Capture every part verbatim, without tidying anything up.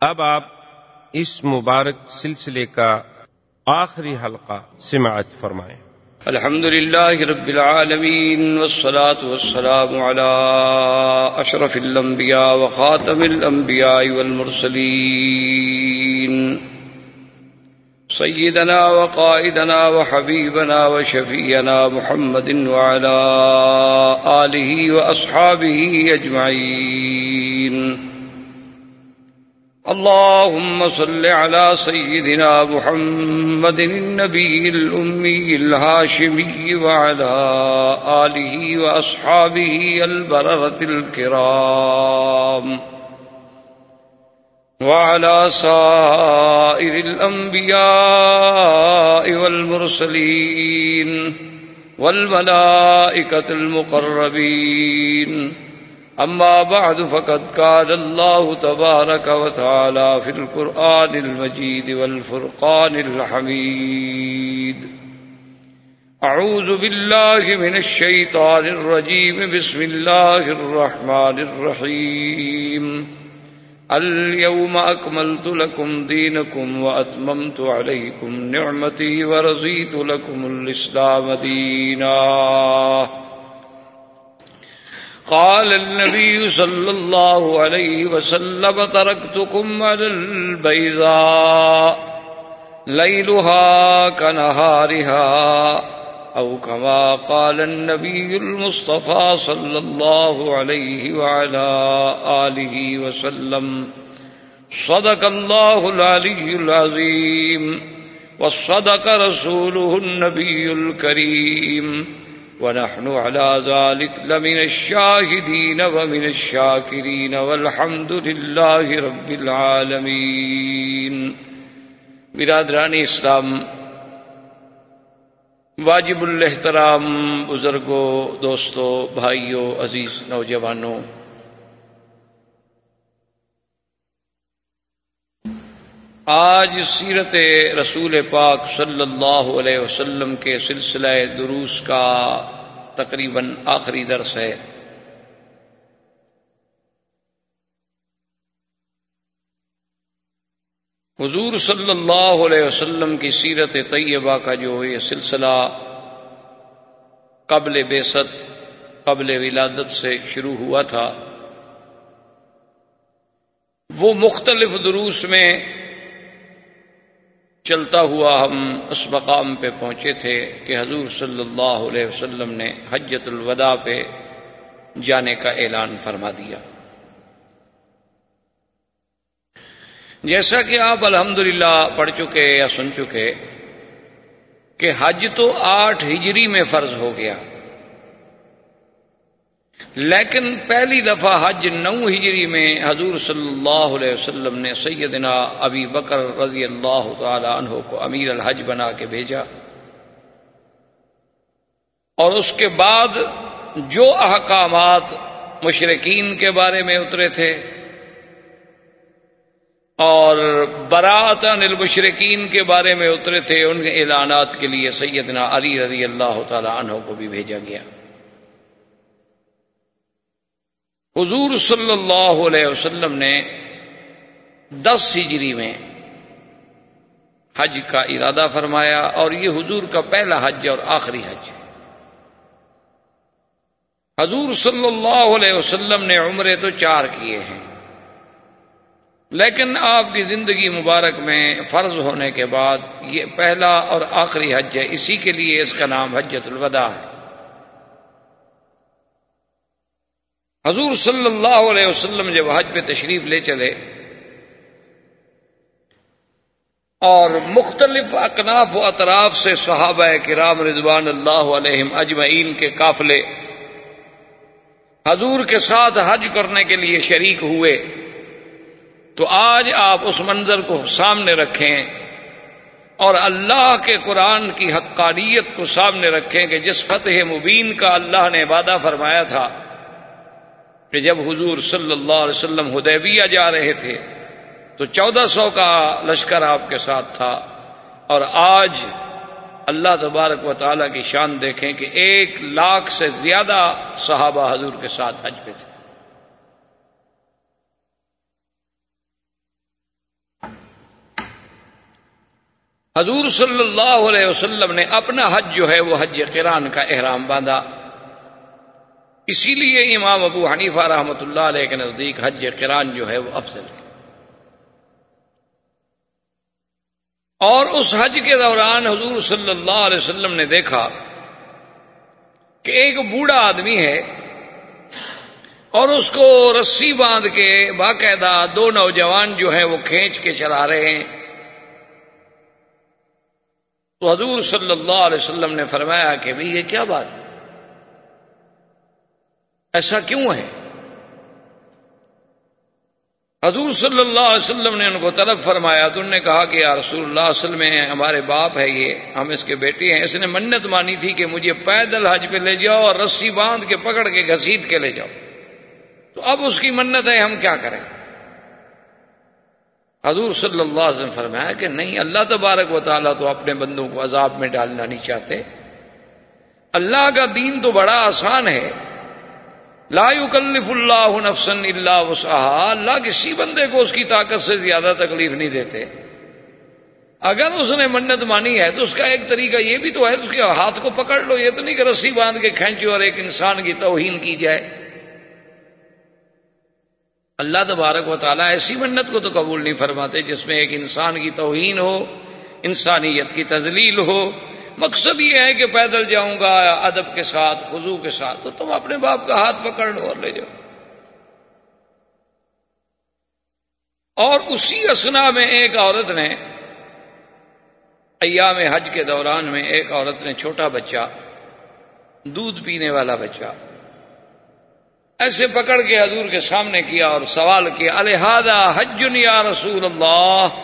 اب آپ اس مبارک سلسلے کا آخری حلقہ سماعت فرمائیں۔ الحمد لله رب العالمين والصلاة والسلام على أشرف الأنبياء وخاتم الأنبياء والمرسلين سيدنا وقائدنا وحبيبنا وشفينا محمد وعلى آله وأصحابه أجمعين. اللهم صل على سيدنا محمد النبي الأمي الهاشمي وعلى آله وأصحابه البررة الكرام وعلى سائر الأنبياء والمرسلين والملائكة المقربين. أما بعد فقد قال الله تبارك وتعالى في القرآن المجيد والفرقان الحميد: أعوذ بالله من الشيطان الرجيم. بسم الله الرحمن الرحيم. اليوم أكملت لكم دينكم وأتممت عليكم نعمتي ورضيت لكم الإسلام دينا. قال النبي صلى الله عليه وسلم: تركتكم على البيضاء ليلها كنهارها، أو كما قال النبي المصطفى صلى الله عليه وعلى آله وسلم. صدق الله العلي العظيم وصدق رسوله النبي الكريم، ونحن على ذلك لمن الشاهدين ومن الشاكرين والحمد لله رب العالمين. برادران اسلام، واجب الاحترام بزرگوں، دوستوں، بھائیوں، عزیز نوجوانوں، آج سیرت رسول پاک صلی اللہ علیہ وسلم کے سلسلہ دروس کا تقریباً آخری درس ہے۔ حضور صلی اللہ علیہ وسلم کی سیرت طیبہ کا جو یہ سلسلہ قبل بعثت، قبل ولادت سے شروع ہوا تھا، وہ مختلف دروس میں چلتا ہوا ہم اس مقام پہ پہنچے تھے کہ حضور صلی اللہ علیہ وسلم نے حجۃ الوداع پہ جانے کا اعلان فرما دیا۔ جیسا کہ آپ الحمدللہ پڑھ چکے یا سن چکے کہ حج تو آٹھ ہجری میں فرض ہو گیا، لیکن پہلی دفعہ حج نو ہجری میں حضور صلی اللہ علیہ وسلم نے سیدنا ابی بکر رضی اللہ تعالی عنہ کو امیر الحج بنا کے بھیجا، اور اس کے بعد جو احکامات مشرکین کے بارے میں اترے تھے اور براءۃ عن المشرکین کے بارے میں اترے تھے، ان کے اعلانات کے لیے سیدنا علی رضی اللہ تعالی عنہ کو بھی بھیجا گیا۔ حضور صلی اللہ علیہ وسلم نے دس ہجری میں حج کا ارادہ فرمایا، اور یہ حضور کا پہلا حج اور آخری حج ہے۔ حضور صلی اللہ علیہ وسلم نے عمرے تو چار کیے ہیں، لیکن آپ کی زندگی مبارک میں فرض ہونے کے بعد یہ پہلا اور آخری حج ہے، اسی کے لیے اس کا نام حجۃ الوداع ہے۔ حضور صلی اللہ علیہ وسلم جب حج پہ تشریف لے چلے اور مختلف اکناف و اطراف سے صحابہ کرام رضوان اللہ علیہم اجمعین کے قافلے حضور کے ساتھ حج کرنے کے لیے شریک ہوئے، تو آج آپ اس منظر کو سامنے رکھیں اور اللہ کے قرآن کی حقانیت کو سامنے رکھیں کہ جس فتح مبین کا اللہ نے وعدہ فرمایا تھا کہ جب حضور صلی اللہ علیہ وسلم حدیبیہ جا رہے تھے تو چودہ سو کا لشکر آپ کے ساتھ تھا، اور آج اللہ تبارک و تعالیٰ کی شان دیکھیں کہ ایک لاکھ سے زیادہ صحابہ حضور کے ساتھ حج پہ تھے۔ حضور صلی اللہ علیہ وسلم نے اپنا حج جو ہے وہ حج قران کا احرام باندھا. اسی لیے امام ابو حنیفہ رحمۃ اللہ علیہ کے نزدیک حج قران جو ہے وہ افضل ہے. اور اس حج کے دوران حضور صلی اللہ علیہ وسلم نے دیکھا کہ ایک بوڑھا آدمی ہے اور اس کو رسی باندھ کے باقاعدہ دو نوجوان جو ہیں وہ کھینچ کے چلا رہے ہیں. تو حضور صلی اللہ علیہ وسلم نے فرمایا کہ بھئی یہ کیا بات ہے، ایسا کیوں ہے؟ حضور صلی اللہ علیہ وسلم نے ان کو طلب فرمایا تو انہوں نے کہا کہ یا رسول اللہ، اصل میں ہمارے باپ ہے، یہ ہم اس کے بیٹے ہیں، اس نے منت مانی تھی کہ مجھے پیدل حج پہ لے جاؤ اور رسی باندھ کے پکڑ کے گھسیٹ کے لے جاؤ، تو اب اس کی منت ہے، ہم کیا کریں؟ حضور صلی اللہ علیہ وسلم فرمایا کہ نہیں، اللہ تبارک و تعالیٰ تو اپنے بندوں کو عذاب میں ڈالنا نہیں چاہتے. اللہ کا دین تو بڑا آسان ہے. لا یکلف اللہ نفسا الا وسعها، اللہ کسی بندے کو اس کی طاقت سے زیادہ تکلیف نہیں دیتے. اگر اس نے منت مانی ہے تو اس کا ایک طریقہ یہ بھی تو ہے، اس کے ہاتھ کو پکڑ لو، یہ تو نہیں کہ رسی باندھ کے کھینچو اور ایک انسان کی توہین کی جائے. اللہ تبارک و تعالیٰ ایسی منت کو تو قبول نہیں فرماتے جس میں ایک انسان کی توہین ہو، انسانیت کی تذلیل ہو. مقصد یہ ہے کہ پیدل جاؤں گا ادب کے ساتھ، خضوع کے ساتھ، تو تم اپنے باپ کا ہاتھ پکڑ لو اور لے جاؤ. اور اسی اثنا میں ایک عورت نے ایام حج کے دوران میں ایک عورت نے چھوٹا بچہ، دودھ پینے والا بچہ، ایسے پکڑ کے حضور کے سامنے کیا اور سوال کیا، الہذا حج یا رسول اللہ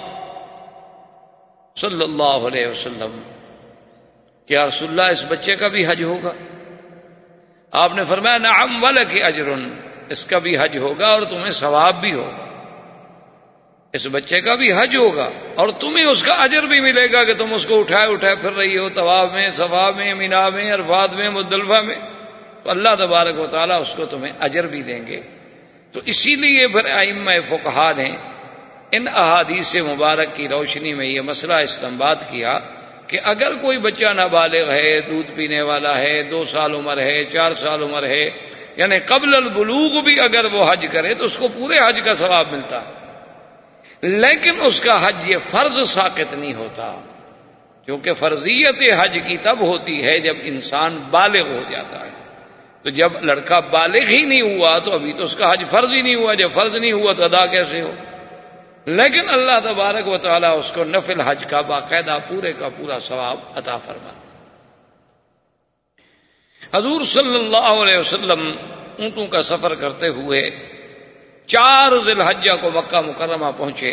صلی اللہ علیہ وسلم، کیا رسول اللہ اس بچے کا بھی حج ہوگا؟ آپ نے فرمایا نعم ولک اجر، اس کا بھی حج ہوگا اور تمہیں ثواب بھی ہوگا. اس بچے کا بھی حج ہوگا اور تمہیں اس کا اجر بھی ملے گا کہ تم اس کو اٹھائے اٹھائے پھر رہی ہو طواف میں، صفا میں، مینا میں، عرفات میں، مزدلفہ میں، تو اللہ تبارک و تعالیٰ اس کو تمہیں اجر بھی دیں گے. تو اسی لیے پھر ائمہ فقہا نے ان احادیث مبارک کی روشنی میں یہ مسئلہ استنباط کیا کہ اگر کوئی بچہ نابالغ ہے، دودھ پینے والا ہے، دو سال عمر ہے، چار سال عمر ہے، یعنی قبل البلوغ بھی اگر وہ حج کرے تو اس کو پورے حج کا ثواب ملتا ہے، لیکن اس کا حج یہ فرض ساقط نہیں ہوتا، کیونکہ فرضیت حج کی تب ہوتی ہے جب انسان بالغ ہو جاتا ہے. تو جب لڑکا بالغ ہی نہیں ہوا تو ابھی تو اس کا حج فرض ہی نہیں ہوا، جب فرض نہیں ہوا تو ادا کیسے ہو؟ لیکن اللہ تبارک و تعالیٰ اس کو نفل حج کا باقاعدہ پورے کا پورا ثواب عطا فرماتا. حضور صلی اللہ علیہ وسلم اونٹوں کا سفر کرتے ہوئے چار ذی الحجہ کو مکہ مکرمہ پہنچے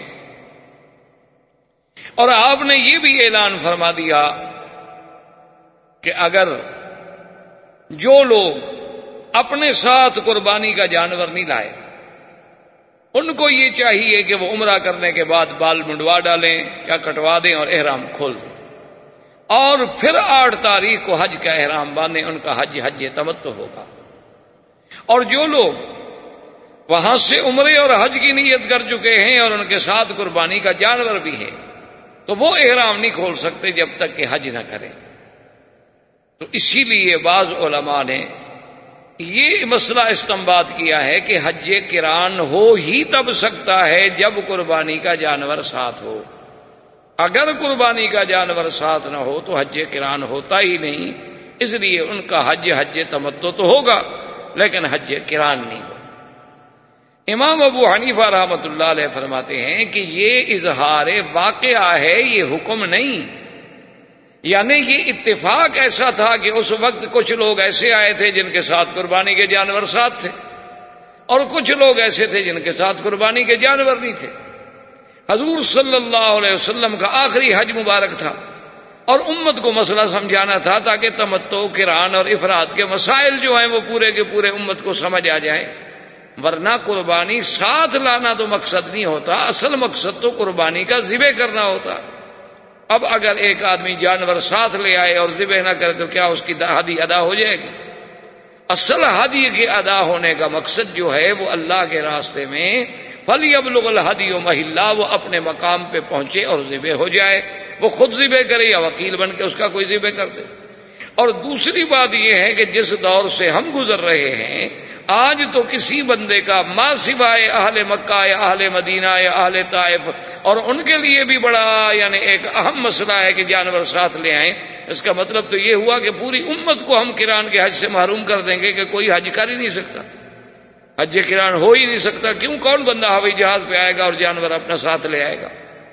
اور آپ نے یہ بھی اعلان فرما دیا کہ اگر جو لوگ اپنے ساتھ قربانی کا جانور نہیں لائے ان کو یہ چاہیے کہ وہ عمرہ کرنے کے بعد بال منڈوا ڈالیں یا کٹوا دیں اور احرام کھول دیں، اور پھر آٹھ تاریخ کو حج کا احرام باندھیں، ان کا حج حج تمتع ہوگا. اور جو لوگ وہاں سے عمرے اور حج کی نیت کر چکے ہیں اور ان کے ساتھ قربانی کا جانور بھی ہے تو وہ احرام نہیں کھول سکتے جب تک کہ حج نہ کریں. تو اسی لیے بعض علماء نے یہ مسئلہ استنباط کیا ہے کہ حج قران ہو ہی تب سکتا ہے جب قربانی کا جانور ساتھ ہو. اگر قربانی کا جانور ساتھ نہ ہو تو حج قران ہوتا ہی نہیں. اس لیے ان کا حج حج تمتع تو ہوگا لیکن حج قران نہیں ہوگا. امام ابو حنیفہ رحمۃ اللہ علیہ فرماتے ہیں کہ یہ اظہار واقعہ ہے، یہ حکم نہیں. یعنی یہ اتفاق ایسا تھا کہ اس وقت کچھ لوگ ایسے آئے تھے جن کے ساتھ قربانی کے جانور ساتھ تھے اور کچھ لوگ ایسے تھے جن کے ساتھ قربانی کے جانور نہیں تھے. حضور صلی اللہ علیہ وسلم کا آخری حج مبارک تھا اور امت کو مسئلہ سمجھانا تھا تاکہ تمتع، قران اور افراد کے مسائل جو ہیں وہ پورے کے پورے امت کو سمجھ آ جائیں. ورنہ قربانی ساتھ لانا تو مقصد نہیں ہوتا، اصل مقصد تو قربانی کا ذبح کرنا ہوتا. اب اگر ایک آدمی جانور ساتھ لے آئے اور ذبح نہ کرے تو کیا اس کی ہدی ادا ہو جائے گی؟ اصل ہدی کے ادا ہونے کا مقصد جو ہے وہ اللہ کے راستے میں فَلْيَبْلُغِ الْهَدْيُ مَحِلَّهُ، وہ اپنے مقام پہ پہنچے اور ذبح ہو جائے. وہ خود ذبح کرے یا وکیل بن کے اس کا کوئی ذبح کر دے۔ اور دوسری بات یہ ہے کہ جس دور سے ہم گزر رہے ہیں آج تو کسی بندے کا ما سوائے اہل مکہ یا اہل مدینہ یا اہل طائف، اور ان کے لیے بھی بڑا یعنی ایک اہم مسئلہ ہے کہ جانور ساتھ لے آئیں۔ اس کا مطلب تو یہ ہوا کہ پوری امت کو ہم قران کے حج سے محروم کر دیں گے کہ کوئی حج کر ہی نہیں سکتا، حج قران ہو ہی نہیں سکتا۔ کیوں؟ کون بندہ ہوائی جہاز پہ آئے گا اور جانور اپنا ساتھ لے آئے گا؟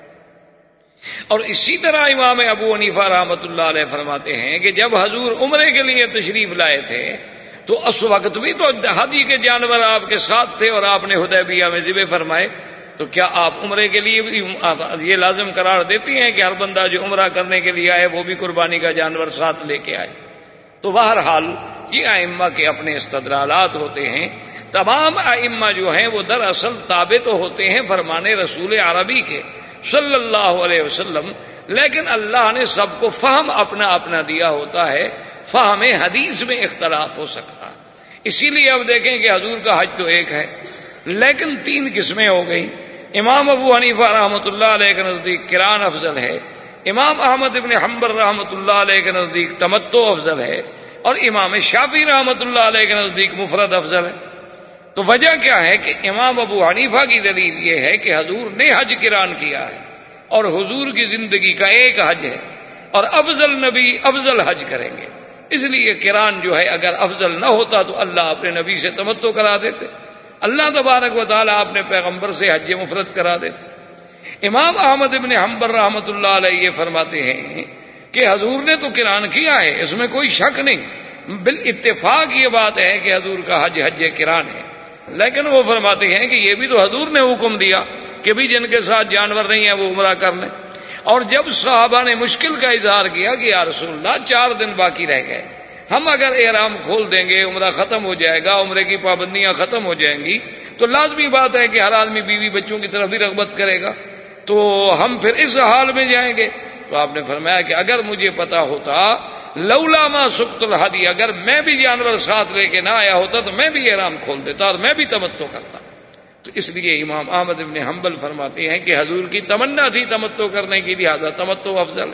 اور اسی طرح امام ابو حنیفہ رحمۃ اللہ علیہ فرماتے ہیں کہ جب حضور عمرے کے لیے تشریف لائے تھے تو اس وقت بھی تو حدی کے جانور آپ کے ساتھ تھے اور آپ نے حدیبیہ میں ذبح فرمائے، تو کیا آپ عمرے کے لیے بھی یہ لازم قرار دیتی ہیں کہ ہر بندہ جو عمرہ کرنے کے لیے آئے وہ بھی قربانی کا جانور ساتھ لے کے آئے؟ تو بہرحال یہ ائمہ کے اپنے استدلالات ہوتے ہیں۔ تمام ائمہ جو ہیں وہ دراصل تابع تو ہوتے ہیں فرمان رسول عربی کے صلی اللہ علیہ وسلم، لیکن اللہ نے سب کو فہم اپنا اپنا دیا ہوتا ہے، فہم حدیث میں اختلاف ہو سکتا ہے۔ اسی لیے اب دیکھیں کہ حضور کا حج تو ایک ہے لیکن تین قسمیں ہو گئی۔ امام ابو حنیفہ رحمۃ اللہ علیہ کے نزدیک قران افضل ہے، امام احمد ابن حنبل رحمۃ اللہ علیہ کے نزدیک تمتع افضل ہے، اور امام شافعی رحمۃ اللہ علیہ کے نزدیک مفرد افضل ہے۔ تو وجہ کیا ہے کہ امام ابو حنیفہ کی دلیل یہ ہے کہ حضور نے حج قران کیا ہے اور حضور کی زندگی کا ایک حج ہے، اور افضل نبی افضل حج کریں گے، اس لیے قران جو ہے اگر افضل نہ ہوتا تو اللہ اپنے نبی سے تمتع کرا دیتے، اللہ تبارک و تعالیٰ اپنے پیغمبر سے حج مفرد کرا دیتے۔ امام احمد ابن حنبل رحمۃ اللہ علیہ یہ فرماتے ہیں کہ حضور نے تو قران کیا ہے، اس میں کوئی شک نہیں، بالاتفاق یہ بات ہے کہ حضور کا حج حج قران ہے، لیکن وہ فرماتے ہیں کہ یہ بھی تو حضور نے حکم دیا کہ بھی جن کے ساتھ جانور نہیں ہیں وہ عمرہ کر لیں۔ اور جب صحابہ نے مشکل کا اظہار کیا کہ یا رسول اللہ چار دن باقی رہ گئے، ہم اگر احرام کھول دیں گے عمرہ ختم ہو جائے گا، عمرے کی پابندیاں ختم ہو جائیں گی، تو لازمی بات ہے کہ ہر آدمی بیوی بچوں کی طرف بھی رغبت کرے گا، تو ہم پھر اس حال میں جائیں گے۔ تو آپ نے فرمایا کہ اگر مجھے پتا ہوتا لولا ما سقت الہدی، اگر میں بھی جانور ساتھ لے کے نہ آیا ہوتا تو میں بھی احرام کھول دیتا اور میں بھی تمتع کرتا۔ تو اس لیے امام احمد ابن حنبل فرماتے ہیں کہ حضور کی تمنا تھی تمتع کرنے کی، لہذا تمتع افضل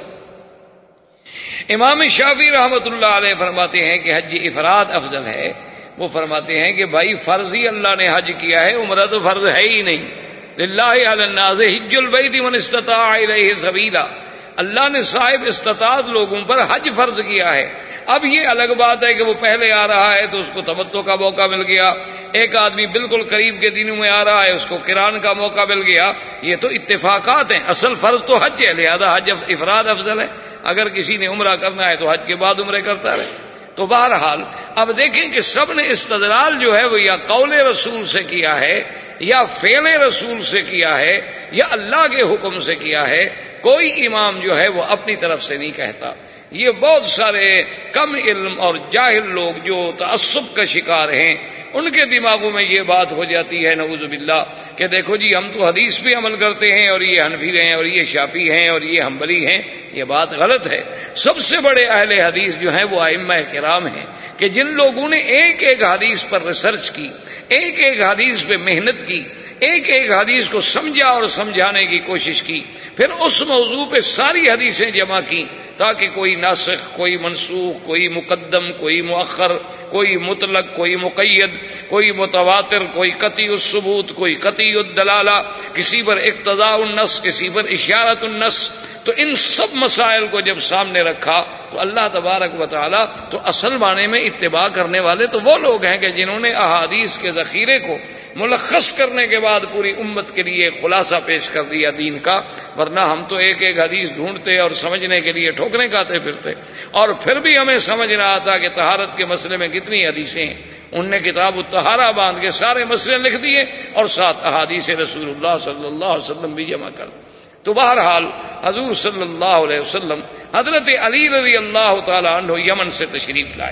ہے۔ امام شافعی رحمۃ اللہ علیہ فرماتے ہیں کہ حج افراد افضل ہے۔ وہ فرماتے ہیں کہ بھائی فرض ہی اللہ نے حج کیا ہے، عمرہ تو فرض ہے ہی نہیں۔ للہ علی الناس حج البیت من استطاع الیہ سبیلا، اللہ نے صاحب استطاعت لوگوں پر حج فرض کیا ہے۔ اب یہ الگ بات ہے کہ وہ پہلے آ رہا ہے تو اس کو تمتع کا موقع مل گیا، ایک آدمی بالکل قریب کے دنوں میں آ رہا ہے اس کو قران کا موقع مل گیا، یہ تو اتفاقات ہیں، اصل فرض تو حج ہے، لہذا حج افراد افضل ہے۔ اگر کسی نے عمرہ کرنا ہے تو حج کے بعد عمرے کرتا رہے۔ تو بہرحال اب دیکھیں کہ سب نے استدلال جو ہے وہ یا قول رسول سے کیا ہے یا فعل رسول سے کیا ہے یا اللہ کے حکم سے کیا ہے، کوئی امام جو ہے وہ اپنی طرف سے نہیں کہتا۔ یہ بہت سارے کم علم اور جاہل لوگ جو تعصب کا شکار ہیں ان کے دماغوں میں یہ بات ہو جاتی ہے نعوذ باللہ کہ دیکھو جی ہم تو حدیث پہ عمل کرتے ہیں اور یہ حنفی ہیں اور یہ شافعی ہیں اور یہ حنبلی ہیں، یہ بات غلط ہے۔ سب سے بڑے اہل حدیث جو ہیں وہ ائمہ کرام ہیں کہ جن لوگوں نے ایک ایک حدیث پر ریسرچ کی، ایک ایک حدیث پہ محنت کی، ایک ایک حدیث کو سمجھا اور سمجھانے کی کوشش کی، پھر اس موضوع پہ ساری حدیثیں جمع کی تاکہ کوئی ناسخ، کوئی منسوخ، کوئی مقدم، کوئی مؤخر، کوئی مطلق، کوئی مقید، کوئی متواتر، کوئی قطعی الثبوت، کوئی قطعی الدلالہ، کسی پر اقتضاء النص، کسی پر اشارت النص۔ تو ان سب مسائل کو جب سامنے رکھا تو اللہ تبارک و تعالی تو اصل معنی میں اتباع کرنے والے تو وہ لوگ ہیں کہ جنہوں نے احادیث کے ذخیرے کو ملخص کرنے کے بعد پوری امت کے لیے خلاصہ پیش کر دیا دین کا، ورنہ ہم تو ایک ایک حدیث ڈھونڈتے اور سمجھنے کے لیے ٹھوکریں کھاتے پھرتے، اور پھر بھی ہمیں سمجھ رہا تھا کہ طہارت کے مسئلے میں کتنی حدیثیں ہیں۔ ان نے کتاب الطہارہ باندھ کے سارے مسئلے لکھ دیے اور ساتھ احادیث رسول اللہ صلی اللہ علیہ وسلم بھی جمع کر دی۔ تو بہرحال حضور صلی اللہ علیہ وسلم حضرت علی رضی اللہ تعالی عنہ یمن سے تشریف لائے۔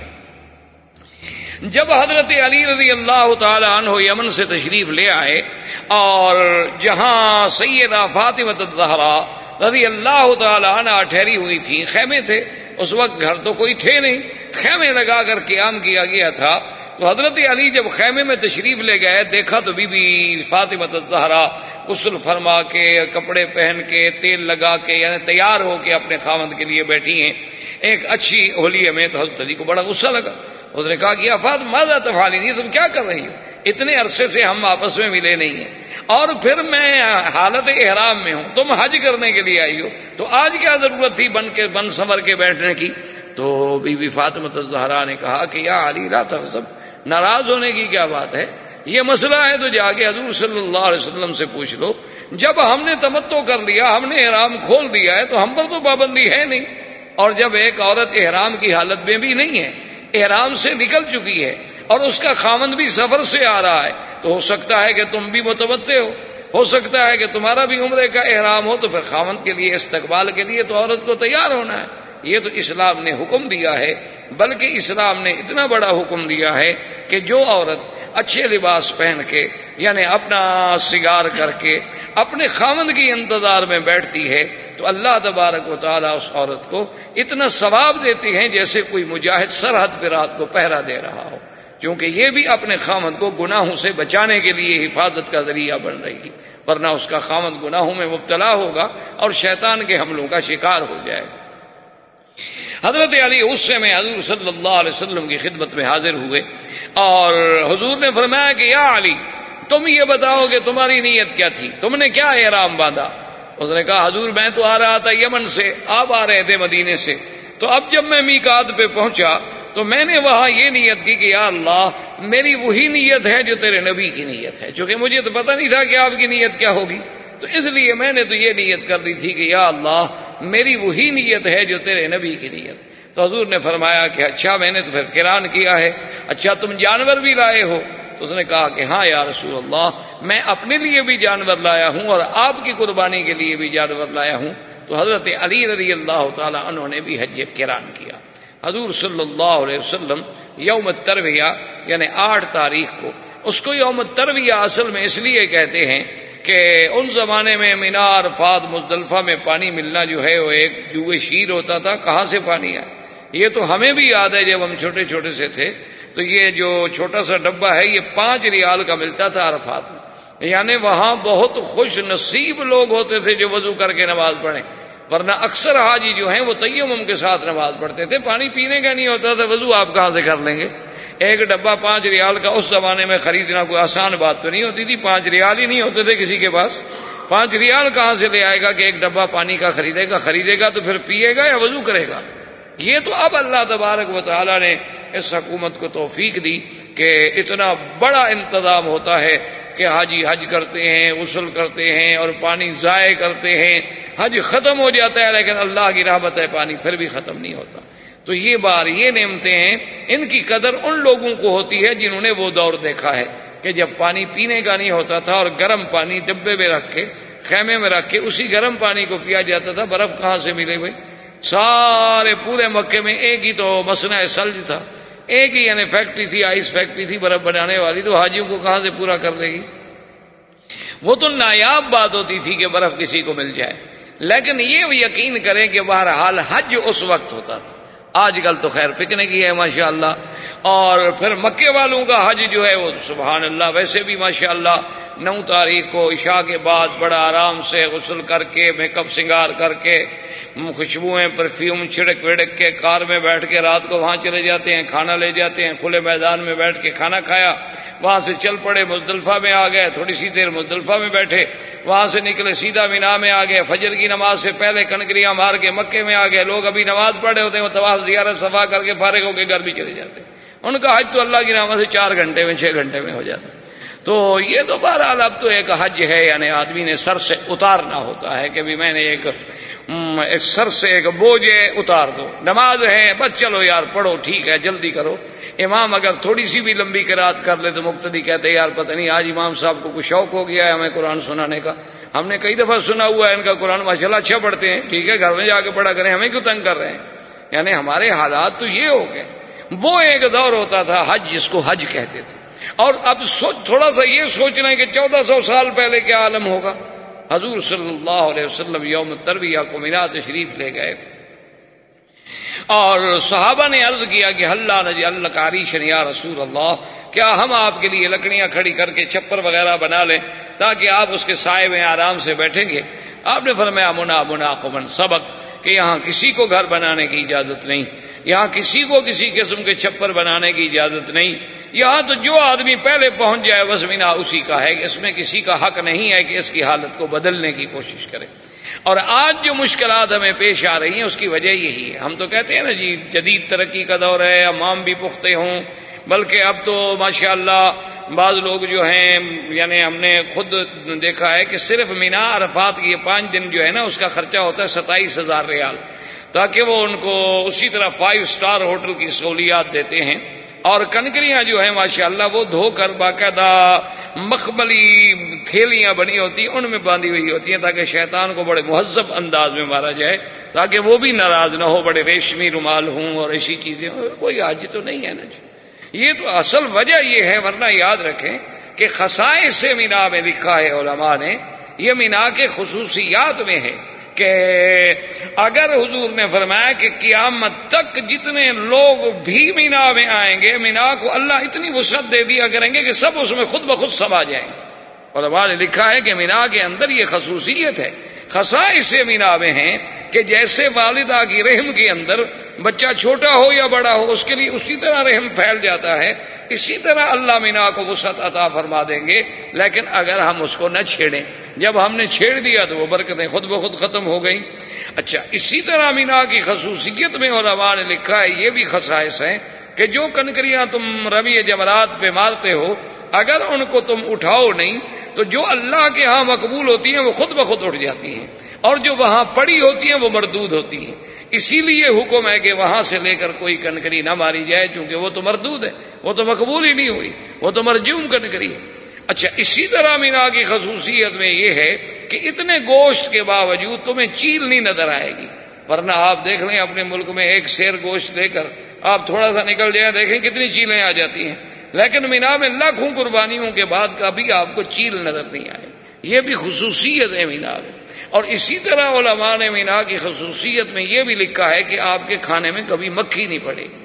جب حضرت علی رضی اللہ تعالی عنہ یمن سے تشریف لے آئے اور جہاں سیدہ فاطمہ الزہرا رضی اللہ تعالی عنہ ٹھہری ہوئی تھی، خیمے تھے، اس وقت گھر تو کوئی تھے نہیں، خیمے لگا کر قیام کیا گیا تھا۔ تو حضرت علی جب خیمے میں تشریف لے گئے دیکھا تو بی بی فاطمہ الزہرا غسل فرما کے کپڑے پہن کے تیل لگا کے یعنی تیار ہو کے اپنے خاوند کے لیے بیٹھی ہیں ایک اچھی ہولیے میں. تو حضرت علی کو بڑا غصہ لگا. اس نے کہا کہ فاطمہ ماذا تفعلین، تم کیا کر رہی ہو؟ اتنے عرصے سے ہم آپس میں ملے نہیں ہیں اور پھر میں حالت احرام میں ہوں، تم حج کرنے کے لیے آئی ہو، تو آج کیا ضرورت تھی بن کے بن سنور کے بیٹھنے کی؟ تو بی بی فاطمہ الزہرا نے کہا کہ یا علی لا تغضب، ناراض ہونے کی کیا بات ہے، یہ مسئلہ ہے تو جا کے حضور صلی اللہ علیہ وسلم سے پوچھ لو. جب ہم نے تمتع کر لیا، ہم نے احرام کھول دیا ہے تو ہم پر تو پابندی ہے نہیں. اور جب ایک عورت احرام کی حالت میں بھی نہیں ہے، احرام سے نکل چکی ہے اور اس کا خاوند بھی سفر سے آ رہا ہے، تو ہو سکتا ہے کہ تم بھی متمتع ہو، ہو سکتا ہے کہ تمہارا بھی عمرے کا احرام ہو، تو پھر خاوند کے لیے استقبال کے لیے تو عورت کو تیار ہونا ہے. یہ تو اسلام نے حکم دیا ہے، بلکہ اسلام نے اتنا بڑا حکم دیا ہے کہ جو عورت اچھے لباس پہن کے یعنی اپنا سنگار کر کے اپنے خاوند کی انتظار میں بیٹھتی ہے تو اللہ تبارک و تعالیٰ اس عورت کو اتنا ثواب دیتی ہیں جیسے کوئی مجاہد سرحد پہ رات کو پہرا دے رہا ہو، کیونکہ یہ بھی اپنے خاوند کو گناہوں سے بچانے کے لیے حفاظت کا ذریعہ بن رہی ہے، ورنہ اس کا خاوند گناہوں میں مبتلا ہوگا اور شیطان کے حملوں کا شکار ہو جائے گا. حضرت علی غصے میں حضور صلی اللہ علیہ وسلم کی خدمت میں حاضر ہوئے اور حضور نے فرمایا کہ یا علی تم یہ بتاؤ کہ تمہاری نیت کیا تھی، تم نے کیا احرام باندھا؟ اس نے کہا حضور میں تو آ رہا تھا یمن سے، آپ آ رہے تھے مدینے سے، تو اب جب میں میقات پہ پہنچا تو میں نے وہاں یہ نیت کی کہ یا اللہ میری وہی نیت ہے جو تیرے نبی کی نیت ہے، چونکہ مجھے تو پتہ نہیں تھا کہ آپ کی نیت کیا ہوگی، تو اس لیے میں نے تو یہ نیت کر لی تھی کہ یا اللہ میری وہی نیت ہے جو تیرے نبی کی نیت. تو حضور نے فرمایا کہ اچھا میں نے تو پھر قران کیا ہے، اچھا تم جانور بھی لائے ہو؟ تو اس نے کہا کہ ہاں یا رسول اللہ میں اپنے لیے بھی جانور لایا ہوں اور آپ کی قربانی کے لیے بھی جانور لایا ہوں. تو حضرت علی رضی اللہ تعالی عنہ نے بھی حج قران کیا. حضور صلی اللہ علیہ وسلم یوم الترویہ یعنی آٹھ تاریخ کو، اس کو یوم الترویہ اصل میں اس لیے کہتے ہیں کہ ان زمانے میں مینا عرفات مزدلفہ میں پانی ملنا جو ہے وہ ایک جوئے شیر ہوتا تھا. کہاں سے پانی آئے؟ یہ تو ہمیں بھی یاد ہے جب ہم چھوٹے چھوٹے سے تھے تو یہ جو چھوٹا سا ڈبہ ہے یہ پانچ ریال کا ملتا تھا عرفات میں، یعنی وہاں بہت خوش نصیب لوگ ہوتے تھے جو وضو کر کے نماز پڑھیں، ورنہ اکثر حاجی جو ہیں وہ تیمم کے ساتھ نماز پڑھتے تھے، پانی پینے کا نہیں ہوتا تھا، وضو آپ کہاں سے کر لیں گے؟ ایک ڈبہ پانچ ریال کا اس زمانے میں خریدنا کوئی آسان بات تو نہیں ہوتی تھی، پانچ ریال ہی نہیں ہوتے تھے کسی کے پاس. پانچ ریال کہاں سے لے آئے گا کہ ایک ڈبہ پانی کا خریدے گا؟ خریدے گا تو پھر پیے گا یا وضو کرے گا؟ یہ تو اب اللہ تبارک و تعالی نے اس حکومت کو توفیق دی کہ اتنا بڑا انتظام ہوتا ہے کہ حاجی حج کرتے ہیں، غسل کرتے ہیں اور پانی ضائع کرتے ہیں، حج ختم ہو جاتا ہے لیکن اللہ کی رحمت ہے پانی پھر بھی ختم نہیں ہوتا. تو یہ بار یہ نعمتیں ہیں، ان کی قدر ان لوگوں کو ہوتی ہے جنہوں نے وہ دور دیکھا ہے کہ جب پانی پینے کا نہیں ہوتا تھا اور گرم پانی ڈبے میں رکھ کے خیمے میں رکھ کے اسی گرم پانی کو پیا جاتا تھا. برف کہاں سے ملے بھائی؟ سارے پورے مکے میں ایک ہی تو مصنع ثلج تھا، ایک ہی یعنی فیکٹری تھی، آئس فیکٹری تھی برف بنانے والی، تو حاجیوں کو کہاں سے پورا کر دے گی؟ وہ تو نایاب بات ہوتی تھی کہ برف کسی کو مل جائے، لیکن یہ یقین کریں کہ بہرحال حج اس وقت ہوتا تھا. آج کل تو خیر پکنک ہی ہے ماشاءاللہ، اور پھر مکے والوں کا حج جو ہے وہ سبحان اللہ ویسے بھی ماشاءاللہ نو تاریخ کو عشاء کے بعد بڑا آرام سے غسل کر کے میک اپ سنگار کر کے خوشبوئیں پرفیوم چھڑک وڑک کے کار میں بیٹھ کے رات کو وہاں چلے جاتے ہیں، کھانا لے جاتے ہیں، کھلے میدان میں بیٹھ کے کھانا کھایا، وہاں سے چل پڑے مزدلفہ میں آ گئے، تھوڑی سی دیر مزدلفہ میں بیٹھے، وہاں سے نکلے سیدھا مینا میں آ گئے، فجر کی نماز سے پہلے کنکریاں مار کے مکے میں آ گئے. لوگ ابھی نماز پڑھے ہوتے ہیں، وہ طواف زیارت صفا کر کے فارغ ہو کے گھر بھی چلے جاتے ہیں. ان کا حج تو اللہ کی رحمت سے چار گھنٹے میں چھ گھنٹے میں ہو جاتا. تو یہ تو بہرحال اب تو ایک حج ہے، یعنی آدمی نے سر سے اتارنا ہوتا ہے کہ بھی میں نے ایک سر سے ایک بوجھ اتار دو. نماز ہے بس چلو یار پڑھو، ٹھیک ہے جلدی کرو. امام اگر تھوڑی سی بھی لمبی قرات کر لے تو مقتدی کہتے یار پتہ نہیں آج امام صاحب کو کچھ شوق ہو گیا ہے ہمیں قرآن سنانے کا، ہم نے کئی دفعہ سنا ہوا ہے ان کا قرآن ماشاءاللہ اچھا پڑھتے ہیں، ٹھیک ہے گھر میں جا کے پڑھا کریں، ہمیں کیوں تنگ کر رہے ہیں؟ یعنی ہمارے حالات تو یہ ہو گئے. وہ ایک دور ہوتا تھا حج جس کو حج کہتے تھے، اور اب سوچ تھوڑا سا یہ سوچ رہے ہیں کہ چودہ سو سال پہلے کیا عالم ہوگا. حضور صلی اللہ علیہ وسلم یوم ترویہ کو مینا تشریف لے گئے اور صحابہ نے عرض کیا کہ اللہ نجعل لک عریشا یا رسول اللہ، کیا ہم آپ کے لیے لکڑیاں کھڑی کر کے چھپر وغیرہ بنا لیں تاکہ آپ اس کے سائے میں آرام سے بیٹھیں گے؟ آپ نے فرمایا منا مناقبن سبق، کہ یہاں کسی کو گھر بنانے کی اجازت نہیں، یہاں کسی کو کسی قسم کے چھپر بنانے کی اجازت نہیں، یہاں تو جو آدمی پہلے پہنچ جائے بس مینا اسی کا ہے، اس میں کسی کا حق نہیں ہے کہ اس کی حالت کو بدلنے کی کوشش کرے۔ اور آج جو مشکلات ہمیں پیش آ رہی ہیں اس کی وجہ یہی ہے۔ ہم تو کہتے ہیں نا جی جدید ترقی کا دور ہے، امام بھی پختہ ہوں، بلکہ اب تو ماشاءاللہ بعض لوگ جو ہیں، یعنی ہم نے خود دیکھا ہے کہ صرف مینا عرفات کی پانچ دن جو ہے نا اس کا خرچہ ہوتا ہے ستائیس ہزار ریال، تاکہ وہ ان کو اسی طرح فائیو سٹار ہوٹل کی سہولیات دیتے ہیں، اور کنکریاں جو ہیں ماشاءاللہ وہ دھو کر باقاعدہ مخملی تھیلیاں بنی ہوتی ہیں ان میں باندھی ہوئی ہوتی ہیں تاکہ شیطان کو بڑے مہذب انداز میں مارا جائے، تاکہ وہ بھی ناراض نہ ہو، بڑے ریشمی رومال ہوں اور ایسی چیزیں ہوں۔ کوئی حج تو نہیں ہے نا جی، یہ تو اصل وجہ یہ ہے، ورنہ یاد رکھیں کہ خصائص مینا میں لکھا ہے علماء نے، یہ مینا کے خصوصیات میں ہے کہ اگر حضور نے فرمایا کہ قیامت تک جتنے لوگ بھی مینا میں آئیں گے، مینا کو اللہ اتنی وسعت دے دیا کریں گے کہ سب اس میں خود بخود سما جائیں گے۔ علماء نے لکھا ہے کہ مینا کے اندر یہ خصوصیت ہے، خصائص مینا میں ہیں کہ جیسے والدہ کی رحم کے اندر بچہ چھوٹا ہو یا بڑا ہو اس کے لیے اسی طرح رحم پھیل جاتا ہے، اسی طرح اللہ مینا کو وسعت عطا فرما دیں گے، لیکن اگر ہم اس کو نہ چھیڑیں۔ جب ہم نے چھیڑ دیا تو وہ برکتیں خود بخود ختم ہو گئیں۔ اچھا، اسی طرح مینا کی خصوصیت میں علماء نے لکھا ہے یہ بھی خصائص ہیں کہ جو کنکریاں تم رمی جمرات پہ مارتے ہو اگر ان کو تم اٹھاؤ نہیں تو جو اللہ کے ہاں مقبول ہوتی ہیں وہ خود بخود اٹھ جاتی ہیں، اور جو وہاں پڑی ہوتی ہیں وہ مردود ہوتی ہیں۔ اسی لیے حکم ہے کہ وہاں سے لے کر کوئی کنکری نہ ماری جائے، چونکہ وہ تو مردود ہے، وہ تو مقبول ہی نہیں ہوئی، وہ تو مرجوم کنکری ہے۔ اچھا، اسی طرح مینا کی خصوصیت میں یہ ہے کہ اتنے گوشت کے باوجود تمہیں چیل نہیں نظر آئے گی، ورنہ آپ دیکھ لیں اپنے ملک میں ایک سیر گوشت لے کر آپ تھوڑا سا نکل جائیں دیکھیں کتنی چیلیں آ جاتی ہیں، لیکن مینا میں لاکھوں قربانیوں کے بعد کبھی آپ کو چیل نظر نہیں آئے۔ یہ بھی خصوصیت ہے مینا میں۔ اور اسی طرح علماء نے مینا کی خصوصیت میں یہ بھی لکھا ہے کہ آپ کے کھانے میں کبھی مکھی نہیں پڑے گی،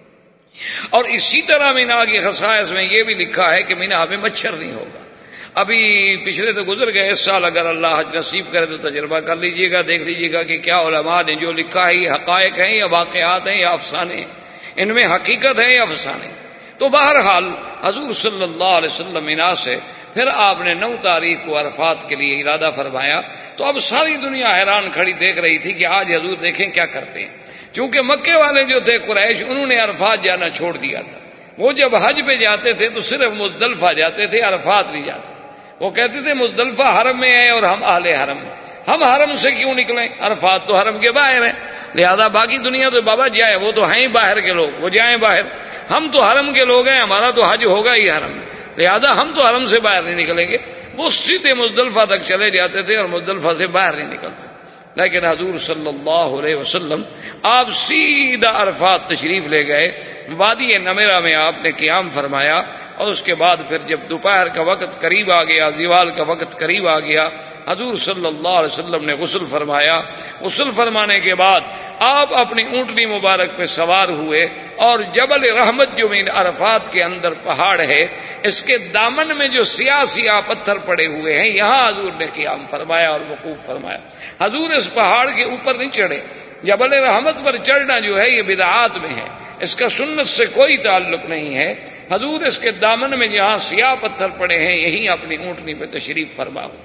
اور اسی طرح مینا کی خصائص میں یہ بھی لکھا ہے کہ مینا میں مچھر نہیں ہوگا۔ ابھی پچھلے تو گزر گئے، اس سال اگر اللہ حج نصیب کرے تو تجربہ کر لیجئے گا، دیکھ لیجئے گا کہ کیا علماء نے جو لکھا ہے یہ حقائق ہیں یا واقعات ہیں یا افسانے ہیں، ان میں حقیقت ہے یا افسانے۔ تو بہرحال حضور صلی اللہ علیہ وسلم مینا سے پھر آپ نے نو تاریخ کو عرفات کے لیے ارادہ فرمایا، تو اب ساری دنیا حیران کھڑی دیکھ رہی تھی کہ آج حضور دیکھیں کیا کرتے ہیں، کیونکہ مکے والے جو تھے قریش انہوں نے عرفات جانا چھوڑ دیا تھا۔ وہ جب حج پہ جاتے تھے تو صرف مزدلفہ جاتے تھے، عرفات نہیں جاتے۔ وہ کہتے تھے مزدلفہ حرم میں ہے اور ہم اہل حرم ہیں، ہم حرم سے کیوں نکلیں، عرفات تو حرم کے باہر ہے، لہذا باقی دنیا تو بابا جائے، وہ تو ہیں باہر کے لوگ، وہ جائیں باہر، ہم تو حرم کے لوگ ہیں، ہمارا تو حج ہوگا ہی حرم میں، لہذا ہم تو حرم سے باہر نہیں نکلیں گے۔ وہ سیدھے مزدلفہ تک چلے جاتے تھے اور مزدلفہ سے باہر نہیں نکلتے، لیکن حضور صلی اللہ علیہ وسلم آپ سیدھا عرفات تشریف لے گئے، وادی نمیرہ میں آپ نے قیام فرمایا، اور اس کے بعد پھر جب دوپہر کا وقت قریب آ گیا، زوال کا وقت قریب آ گیا، حضور صلی اللہ علیہ وسلم نے غسل فرمایا۔ غسل فرمانے کے بعد آپ اپنی اونٹنی مبارک پہ سوار ہوئے، اور جبل رحمت جو مین عرفات کے اندر پہاڑ ہے، اس کے دامن میں جو سیاہ سیاہ پتھر پڑے ہوئے ہیں، یہاں حضور نے قیام فرمایا اور وقوف فرمایا۔ حضور اس پہاڑ کے اوپر نہیں چڑھے، جبل رحمت پر چڑھنا جو ہے یہ بدعات میں ہے، اس کا سنت سے کوئی تعلق نہیں ہے۔ حضور اس کے دامن میں جہاں سیاہ پتھر پڑے ہیں یہیں اپنی اونٹنی پہ تشریف فرما ہو۔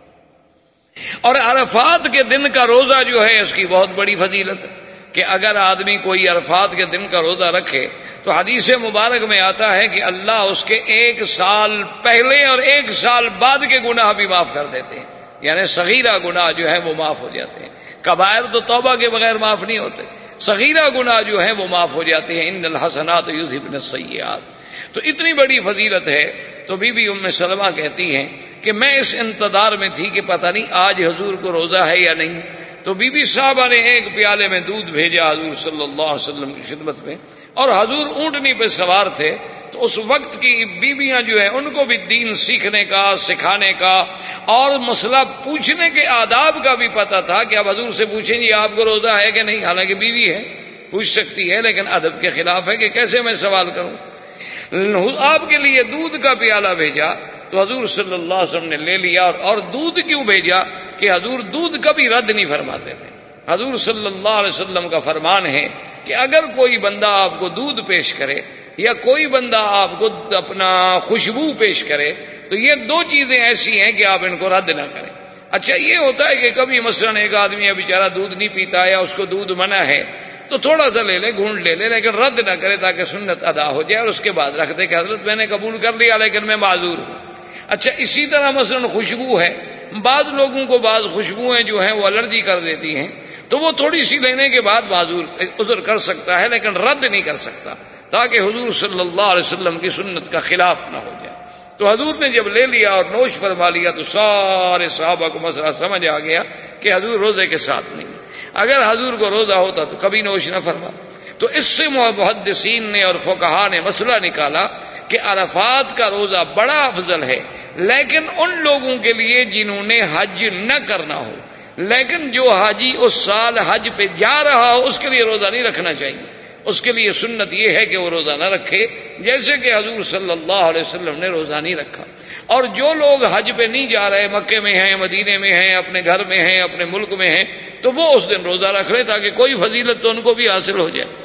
اور عرفات کے دن کا روزہ جو ہے اس کی بہت بڑی فضیلت ہے کہ اگر آدمی کوئی عرفات کے دن کا روزہ رکھے تو حدیث مبارک میں آتا ہے کہ اللہ اس کے ایک سال پہلے اور ایک سال بعد کے گناہ بھی معاف کر دیتے ہیں، یعنی صغیرہ گناہ جو ہے وہ معاف ہو جاتے ہیں۔ کبائر تو توبہ کے بغیر معاف نہیں ہوتے، صغیرہ گناہ جو ہے وہ معاف ہو جاتے ہیں۔ ان الحسنات یذھبن السیئات، تو اتنی بڑی فضیلت ہے۔ تو بی بی ام سلمہ کہتی ہیں کہ میں اس انتظار میں تھی کہ پتہ نہیں آج حضور کو روزہ ہے یا نہیں، تو بی بی صاحبہ نے ایک پیالے میں دودھ بھیجا حضور صلی اللہ علیہ وسلم کی خدمت میں، اور حضور اونٹنی پہ سوار تھے، تو اس وقت کی بیویاں جو ہیں ان کو بھی دین سیکھنے کا، سکھانے کا اور مسئلہ پوچھنے کے آداب کا بھی پتہ تھا کہ اب حضور سے پوچھیں گے آپ کو روزہ ہے کہ نہیں، حالانکہ بیوی ہے پوچھ سکتی ہے، لیکن ادب کے خلاف ہے کہ کیسے میں سوال کروں۔ آپ کے لیے دودھ کا پیالہ بھیجا تو حضور صلی اللہ علیہ وسلم نے لے لیا. اور دودھ کیوں بھیجا کہ حضور دودھ کبھی رد نہیں فرماتے تھے. حضور صلی اللہ علیہ وسلم کا فرمان ہے کہ اگر کوئی بندہ آپ کو دودھ پیش کرے یا کوئی بندہ آپ کو اپنا خوشبو پیش کرے تو یہ دو چیزیں ایسی ہیں کہ آپ ان کو رد نہ کریں. اچھا یہ ہوتا ہے کہ کبھی مثلا ایک آدمی ہے بیچارہ دودھ نہیں پیتا یا اس کو دودھ منع ہے تو تھوڑا سا لے لے, گھونٹ لے لے, لیکن رد نہ کرے تاکہ سنت ادا ہو جائے اور اس کے بعد رکھ دے کہ حضرت میں نے قبول کر لیا لیکن میں معذور ہوں. اچھا اسی طرح مثلا خوشبو ہے, بعض لوگوں کو بعض خوشبوئیں جو ہیں وہ الرجی کر دیتی ہیں تو وہ تھوڑی سی لینے کے بعد معذور عذر کر سکتا ہے لیکن رد نہیں کر سکتا تاکہ حضور صلی اللہ علیہ وسلم کی سنت کا خلاف نہ ہو جائے. تو حضور نے جب لے لیا اور نوش فرما لیا تو سارے صحابہ کو مسئلہ سمجھ آ گیا کہ حضور روزے کے ساتھ نہیں. اگر حضور کو روزہ ہوتا تو کبھی نوش نہ فرما. تو اس سے محدثین نے اور فقہا نے مسئلہ نکالا کہ عرفات کا روزہ بڑا افضل ہے لیکن ان لوگوں کے لیے جنہوں نے حج نہ کرنا ہو, لیکن جو حاجی اس سال حج پہ جا رہا ہو اس کے لیے روزہ نہیں رکھنا چاہیے. اس کے لیے سنت یہ ہے کہ وہ روزہ نہ رکھے جیسے کہ حضور صلی اللہ علیہ وسلم نے روزہ نہیں رکھا. اور جو لوگ حج پہ نہیں جا رہے, مکے میں ہیں, مدینے میں ہیں, اپنے گھر میں ہیں, اپنے ملک میں ہیں, تو وہ اس دن روزہ رکھ لے تاکہ کوئی فضیلت تو ان کو بھی حاصل ہو جائے.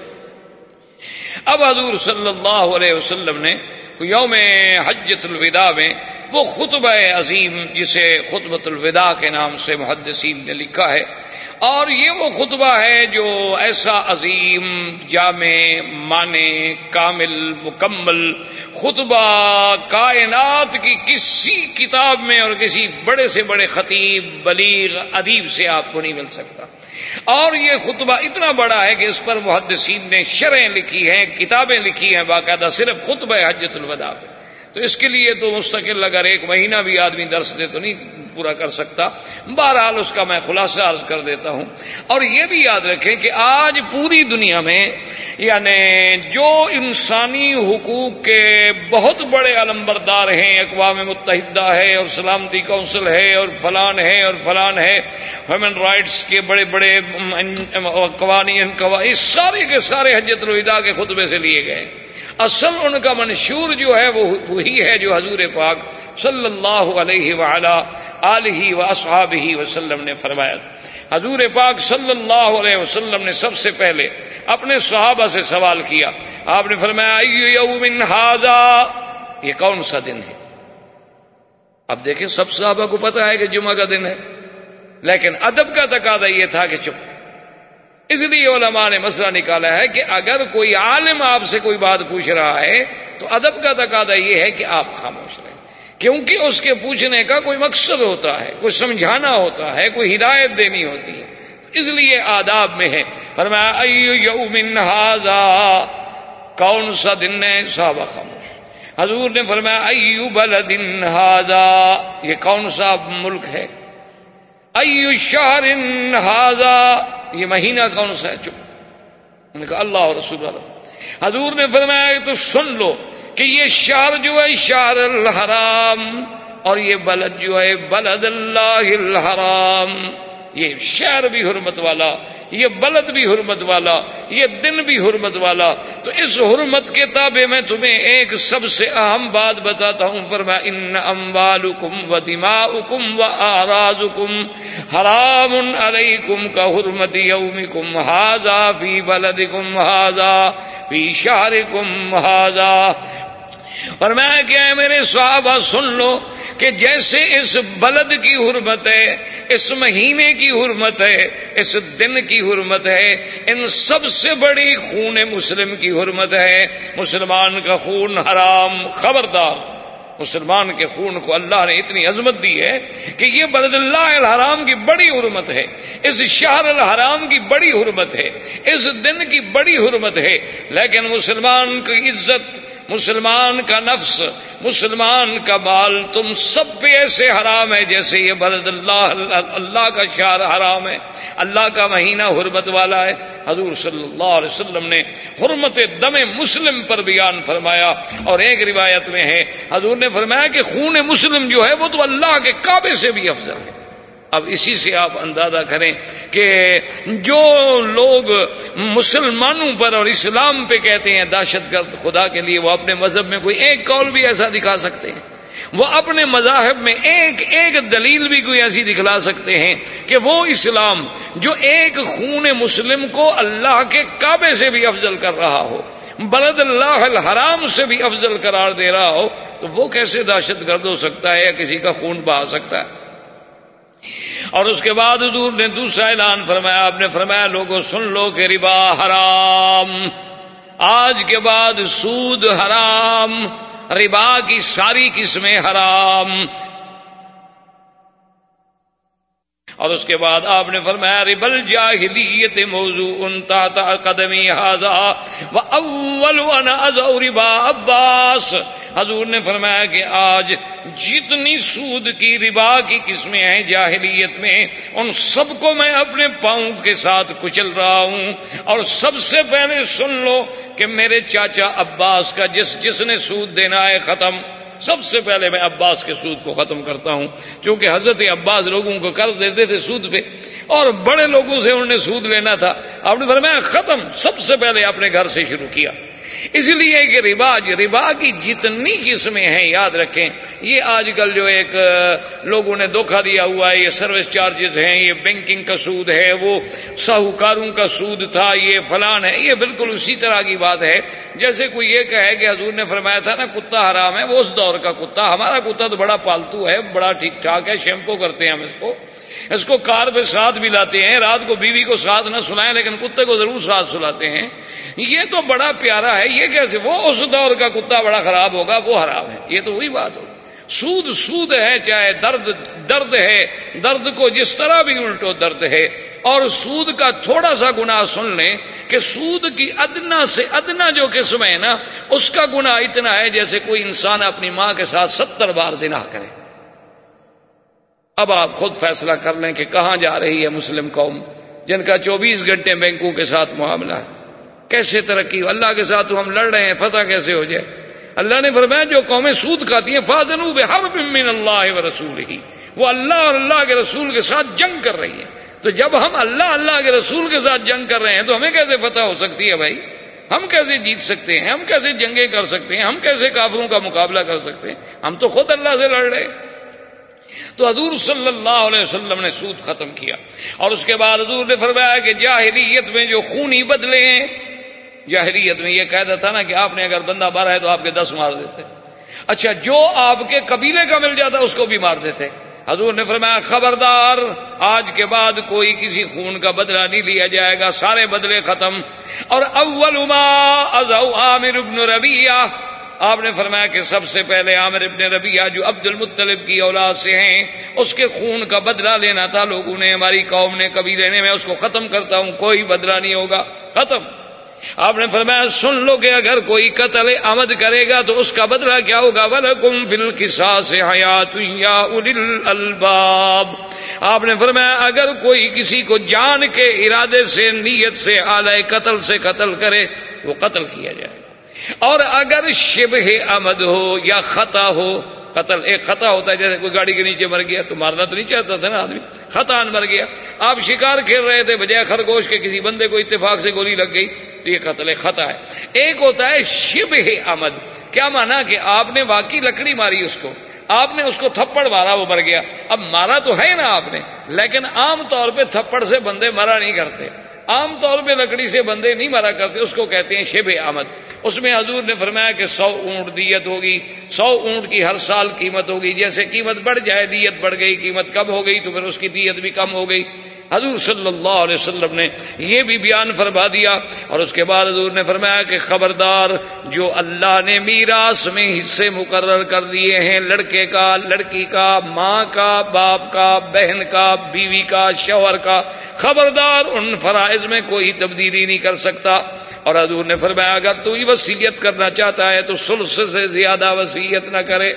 اب حضور صلی اللہ علیہ وسلم نے یوم حجۃ الوداع میں وہ خطبہ عظیم جسے خطبۃ الوداع کے نام سے محدثین نے لکھا ہے, اور یہ وہ خطبہ ہے جو ایسا عظیم, جامع, معنی, کامل, مکمل خطبہ کائنات کی کسی کتاب میں اور کسی بڑے سے بڑے خطیب, بلیغ, ادیب سے آپ کو نہیں مل سکتا. اور یہ خطبہ اتنا بڑا ہے کہ اس پر محدثین نے شرحیں لکھی ہیں, کتابیں لکھی ہیں باقاعدہ صرف خطبہ حجۃ الوداع پہ. تو اس کے لیے تو مستقل اگر ایک مہینہ بھی آدمی درس دے تو نہیں پورا کر سکتا. بہرحال اس کا میں خلاصہ عرض کر دیتا ہوں. اور یہ بھی یاد رکھیں کہ آج پوری دنیا میں یعنی جو انسانی حقوق کے بہت بڑے علمبردار ہیں, اقوام متحدہ ہے اور سلامتی کونسل ہے اور فلان ہے اور فلان ہے, ہیومن رائٹس کے بڑے بڑے قوانین, قواعد سارے کے سارے حجۃ الوداع کے خطبے سے لیے گئے. اصل ان کا منشور جو ہے وہ وہی ہے جو حضور پاک صلی اللہ علیہ وعلا آلہ واصحابہ وسلم نے فرمایا تھا. حضور پاک صلی اللہ علیہ وسلم نے سب سے پہلے اپنے صحابہ سے سوال کیا. آپ نے فرمایا ای یوم ھذا, یہ کون سا دن ہے؟ اب دیکھیں سب صحابہ کو پتا ہے کہ جمعہ کا دن ہے, لیکن ادب کا تقاضا یہ تھا کہ چپ. اس لیے علماء نے مسئلہ نکالا ہے کہ اگر کوئی عالم آپ سے کوئی بات پوچھ رہا ہے تو ادب کا تقاضا یہ ہے کہ آپ خاموش رہیں, کیونکہ اس کے پوچھنے کا کوئی مقصد ہوتا ہے, کوئی سمجھانا ہوتا ہے, کوئی ہدایت دینی ہوتی ہے. اس لیے آداب میں ہے. فرمایا ای یوم ھذا, کون سا دن ہے؟ صحابہ خاموش. حضور نے فرمایا ای بلد ھذا, یہ کون سا ملک ہے؟ ای شہر ھذا, یہ مہینہ کون سا ہے؟ چپ. انہوں نے کہا اللہ اور رسول اللہ. حضور نے فرمایا تو سن لو کہ یہ شہر جو ہے شہر الحرام, اور یہ بلد جو ہے بلد اللہ الحرام. یہ شہر بھی حرمت والا, یہ بلد بھی حرمت والا, یہ دن بھی حرمت والا. تو اس حرمت کے تابع میں تمہیں ایک سب سے اہم بات بتاتا ہوں. فرمایا ان اموالکم و دماؤکم و اعراضکم حرام علیکم کا حرمت یومکم ھذا فی بلدکم ھذا فی شہرکم ھذا. فرمایا کہ اے میرے صحابہ سن لو کہ جیسے اس بلد کی حرمت ہے, اس مہینے کی حرمت ہے, اس دن کی حرمت ہے, ان سب سے بڑی خون مسلم کی حرمت ہے. مسلمان کا خون حرام. خبردار, مسلمان کے خون کو اللہ نے اتنی عظمت دی ہے کہ یہ بلد اللہ الحرام کی بڑی حرمت ہے, اس شہر الحرام کی بڑی حرمت ہے, اس دن کی بڑی حرمت ہے. لیکن مسلمان کی عزت, مسلمان کا نفس, مسلمان کا مال تم سب پہ ایسے حرام ہے جیسے یہ بلد اللہ اللہ کا شہر حرام ہے, اللہ کا مہینہ حرمت والا ہے. حضور صلی اللہ علیہ وسلم نے حرمت دم مسلم پر بیان فرمایا, اور ایک روایت میں ہے حضور نے فرمایا کہ خون مسلم جو ہے وہ تو اللہ کے کعبے سے بھی افضل ہے. اب اسی سے آپ اندازہ کریں کہ جو لوگ مسلمانوں پر اور اسلام پہ کہتے ہیں دہشت گرد خدا کے لیے، وہ اپنے مذہب میں کوئی ایک قول بھی ایسا دکھا سکتے ہیں، وہ اپنے مذاہب میں ایک ایک دلیل بھی کوئی ایسی دکھلا سکتے ہیں کہ وہ اسلام جو ایک خون مسلم کو اللہ کے کعبے سے بھی افضل کر رہا ہو، بلد اللہ الحرام سے بھی افضل قرار دے رہا ہو، تو وہ کیسے دہشت گرد ہو سکتا ہے یا کسی کا خون بہا سکتا ہے؟ اور اس کے بعد حضور نے دوسرا اعلان فرمایا، آپ نے فرمایا لوگوں سن لو کہ ربا حرام، آج کے بعد سود حرام، ربا کی ساری قسمیں حرام۔ اور اس کے بعد آپ نے فرمایا ربا الجاہلیت موضوع تحت قدمی ھذا واول وانا ازع ربا عباس۔ حضور نے فرمایا کہ آج جتنی سود کی ربا کی قسمیں ہیں جاہلیت میں، ان سب کو میں اپنے پاؤں کے ساتھ کچل رہا ہوں۔ اور سب سے پہلے سن لو کہ میرے چاچا عباس کا جس جس نے سود دینا ہے ختم، سب سے پہلے میں عباس کے سود کو ختم کرتا ہوں، کیونکہ حضرت عباس لوگوں کو قرض دیتے تھے سود پہ، اور بڑے لوگوں سے انہوں نے سود لینا تھا۔ آپ نے فرمایا ختم، سب سے پہلے اپنے گھر سے شروع کیا۔ اس لیے کہ ربا ربا کی جتنی قسمیں ہیں یاد رکھیں، یہ آج کل جو ایک لوگوں نے دھوکہ دیا ہوا ہے، یہ سروس چارجز ہیں، یہ بینکنگ کا سود ہے، وہ ساہوکاروں کا سود تھا، یہ فلان ہے، یہ بالکل اسی طرح کی بات ہے جیسے کوئی یہ کہے کہ حضور نے فرمایا تھا نا کتا حرام ہے، وہ اس دور کا کتا، ہمارا کتا تو بڑا پالتو ہے، بڑا ٹھیک ٹھاک ہے، شیمپو کرتے ہیں ہم اس کو اس کو کار پہ ساتھ بھی لاتے ہیں، رات کو بیوی کو ساتھ نہ سلائیں لیکن کتے کو ضرور ساتھ سلاتے ہیں، یہ تو بڑا پیارا ہے، یہ کیسے وہ اس دور کا کتا بڑا خراب ہوگا، وہ حرام ہے، یہ تو وہی بات ہوگی۔ سود سود ہے، چاہے درد درد ہے، درد کو جس طرح بھی الٹو درد ہے۔ اور سود کا تھوڑا سا گناہ سن لیں کہ سود کی ادنا سے ادنا جو قسم ہے نا، اس کا گناہ اتنا ہے جیسے کوئی انسان اپنی ماں کے ساتھ ستر بار زنا کرے۔ اب آپ خود فیصلہ کر لیں کہ کہاں جا رہی ہے مسلم قوم جن کا چوبیس گھنٹے بینکوں کے ساتھ معاملہ ہے، کیسے ترقی ہو؟ اللہ کے ساتھ تو ہم لڑ رہے ہیں، فتح کیسے ہو جائے؟ اللہ نے فرمایا جو قومیں سود کھاتی ہیں فاذنوا بحرب من اللہ ورسولہ، وہ اللہ اور اللہ کے رسول کے ساتھ جنگ کر رہی ہیں۔ تو جب ہم اللہ اللہ کے رسول کے ساتھ جنگ کر رہے ہیں تو ہمیں کیسے فتح ہو سکتی ہے بھائی؟ ہم کیسے جیت سکتے ہیں؟ ہم کیسے جنگیں کر سکتے ہیں؟ ہم کیسے کافروں کا مقابلہ کر سکتے ہیں؟ ہم تو خود اللہ سے لڑ رہے ہیں۔ تو حضور صلی اللہ علیہ وسلم نے سود ختم کیا، اور اس کے بعد حضور نے فرمایا کہ جاہلیت میں جو خونی بدلے ہیں، جاہلیت میں یہ قاعدہ تھا نا کہ آپ نے اگر بندہ مارا ہے تو آپ کے دس مار دیتے، اچھا جو آپ کے قبیلے کا مل جاتا اس کو بھی مار دیتے۔ حضور نے فرمایا خبردار، آج کے بعد کوئی کسی خون کا بدلہ نہیں لیا جائے گا، سارے بدلے ختم۔ اور اول ما ازو عامر بن ربیعہ، آپ نے فرمایا کہ سب سے پہلے عامر ابن ربیعہ جو عبد المطلب کی اولاد سے ہیں، اس کے خون کا بدلہ لینا تھا لوگوں نے، ہماری قوم نے، قبیلے نے، میں اس کو ختم کرتا ہوں، کوئی بدلہ نہیں ہوگا، ختم۔ آپ نے فرمایا سن لو کہ اگر کوئی قتل عمد کرے گا تو اس کا بدلہ کیا ہوگا، وَلَكُمْ فِي الْقِصَاصِ حَيَاةٌ يَا أُولِي الْأَلْبَابِ۔ آپ نے فرمایا اگر کوئی کسی کو جان کے ارادے سے، نیت سے، آلہ قتل سے قتل کرے وہ قتل کیا جائے گا، اور اگر شبہ عمد ہو یا خطا ہو، قتل ایک خطا ہوتا ہے جیسے کوئی گاڑی کے نیچے مر گیا تو مارنا تو نہیں چاہتا تھا نا آدمی، خطا مر گیا، آپ شکار کھیل رہے تھے بجائے خرگوش کے کسی بندے کو اتفاق سے گولی لگ گئی تو یہ قتل خطا ہے۔ ایک ہوتا ہے شبہ عمد، کیا مانا کہ آپ نے واقعی لکڑی ماری اس کو، آپ نے اس کو تھپڑ مارا وہ مر گیا، اب مارا تو ہے نا آپ نے، لیکن عام طور پہ تھپڑ سے بندے مرا نہیں کرتے، عام طور پہ لکڑی سے بندے نہیں مرا کرتے، اس کو کہتے ہیں شبہ عمد۔ اس میں حضور نے فرمایا کہ سو اونٹ دیت ہوگی، سو اونٹ کی ہر سال قیمت ہوگی، جیسے قیمت بڑھ جائے دیت بڑھ گئی، قیمت کم ہو گئی تو پھر اس کی دیت بھی کم ہو گئی۔ حضور صلی اللہ علیہ وسلم نے یہ بھی بیان فرما دیا، اور اس کے بعد حضور نے فرمایا کہ خبردار جو اللہ نے میراث میں حصے مقرر کر دیے ہیں، لڑکے کا، لڑکی کا، ماں کا، باپ کا، بہن کا، بیوی کا، شوہر کا، خبردار ان فرائض میں کوئی تبدیلی نہیں کر سکتا۔ اور حضور نے فرمایا اگر تو یہ وصیت کرنا چاہتا ہے تو ثلث سے زیادہ وصیت نہ کرے۔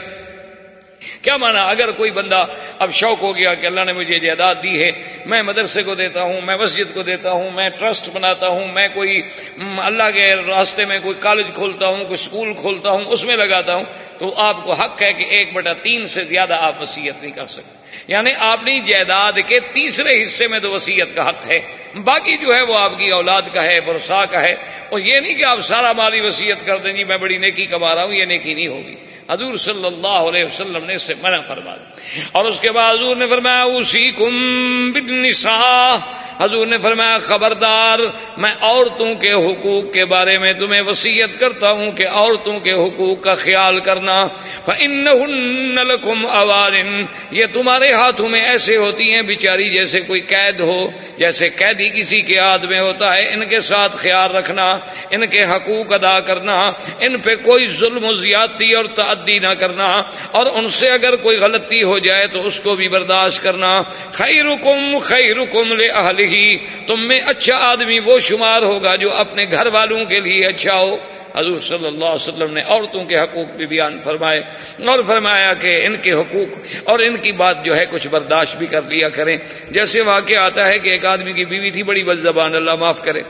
کیا مانا، اگر کوئی بندہ اب شوق ہو گیا کہ اللہ نے مجھے جائیداد دی ہے، میں مدرسے کو دیتا ہوں، میں مسجد کو دیتا ہوں، میں ٹرسٹ بناتا ہوں، میں کوئی اللہ کے راستے میں کوئی کالج کھولتا ہوں، کوئی اسکول کھولتا ہوں، اس میں لگاتا ہوں، تو آپ کو حق ہے کہ ایک بٹا تین سے زیادہ آپ وصیت نہیں کر سکتے۔ یعنی اپنی جائیداد کے تیسرے حصے میں تو وصیت کا حق ہے، باقی جو ہے وہ آپ کی اولاد کا ہے، ورثاء کا ہے. اور یہ نہیں کہ آپ سارا مالی وصیت کر دیں جی میں بڑی نیکی کما رہا ہوں، یہ نیکی نہیں ہوگی. حضور صلی اللہ علیہ وسلم نے اس سے منع فرمایا. اور اس کے بعد حضور نے فرمایا اوصیکم بالنساء، حضور نے فرمایا خبردار میں عورتوں کے حقوق کے بارے میں تمہیں وصیت کرتا ہوں کہ عورتوں کے حقوق کا خیال کرنا. فإنہن لکم اوارن، یہ تمہارے ہاتھوں میں ایسے ہوتی ہیں بیچاری جیسے کوئی قید ہو، جیسے قیدی کسی کے ہاتھ میں ہوتا ہے. ان کے ساتھ خیال رکھنا، ان کے حقوق ادا کرنا، ان پہ کوئی ظلم و زیادتی اور تعدی نہ کرنا، اور ان سے اگر کوئی غلطی ہو جائے تو اس کو بھی برداشت کرنا. خیرکم خیرکم لأہلہ، تم میں اچھا آدمی وہ شمار ہوگا جو اپنے گھر والوں کے لیے اچھا ہو. حضور صلی اللہ علیہ وسلم نے عورتوں کے حقوق بھی بیان فرمائے اور فرمایا کہ ان کے حقوق اور ان کی بات جو ہے کچھ برداشت بھی کر لیا کریں. جیسے واقعہ آتا ہے کہ ایک آدمی کی بیوی تھی بڑی بد زبان، اللہ معاف کرے،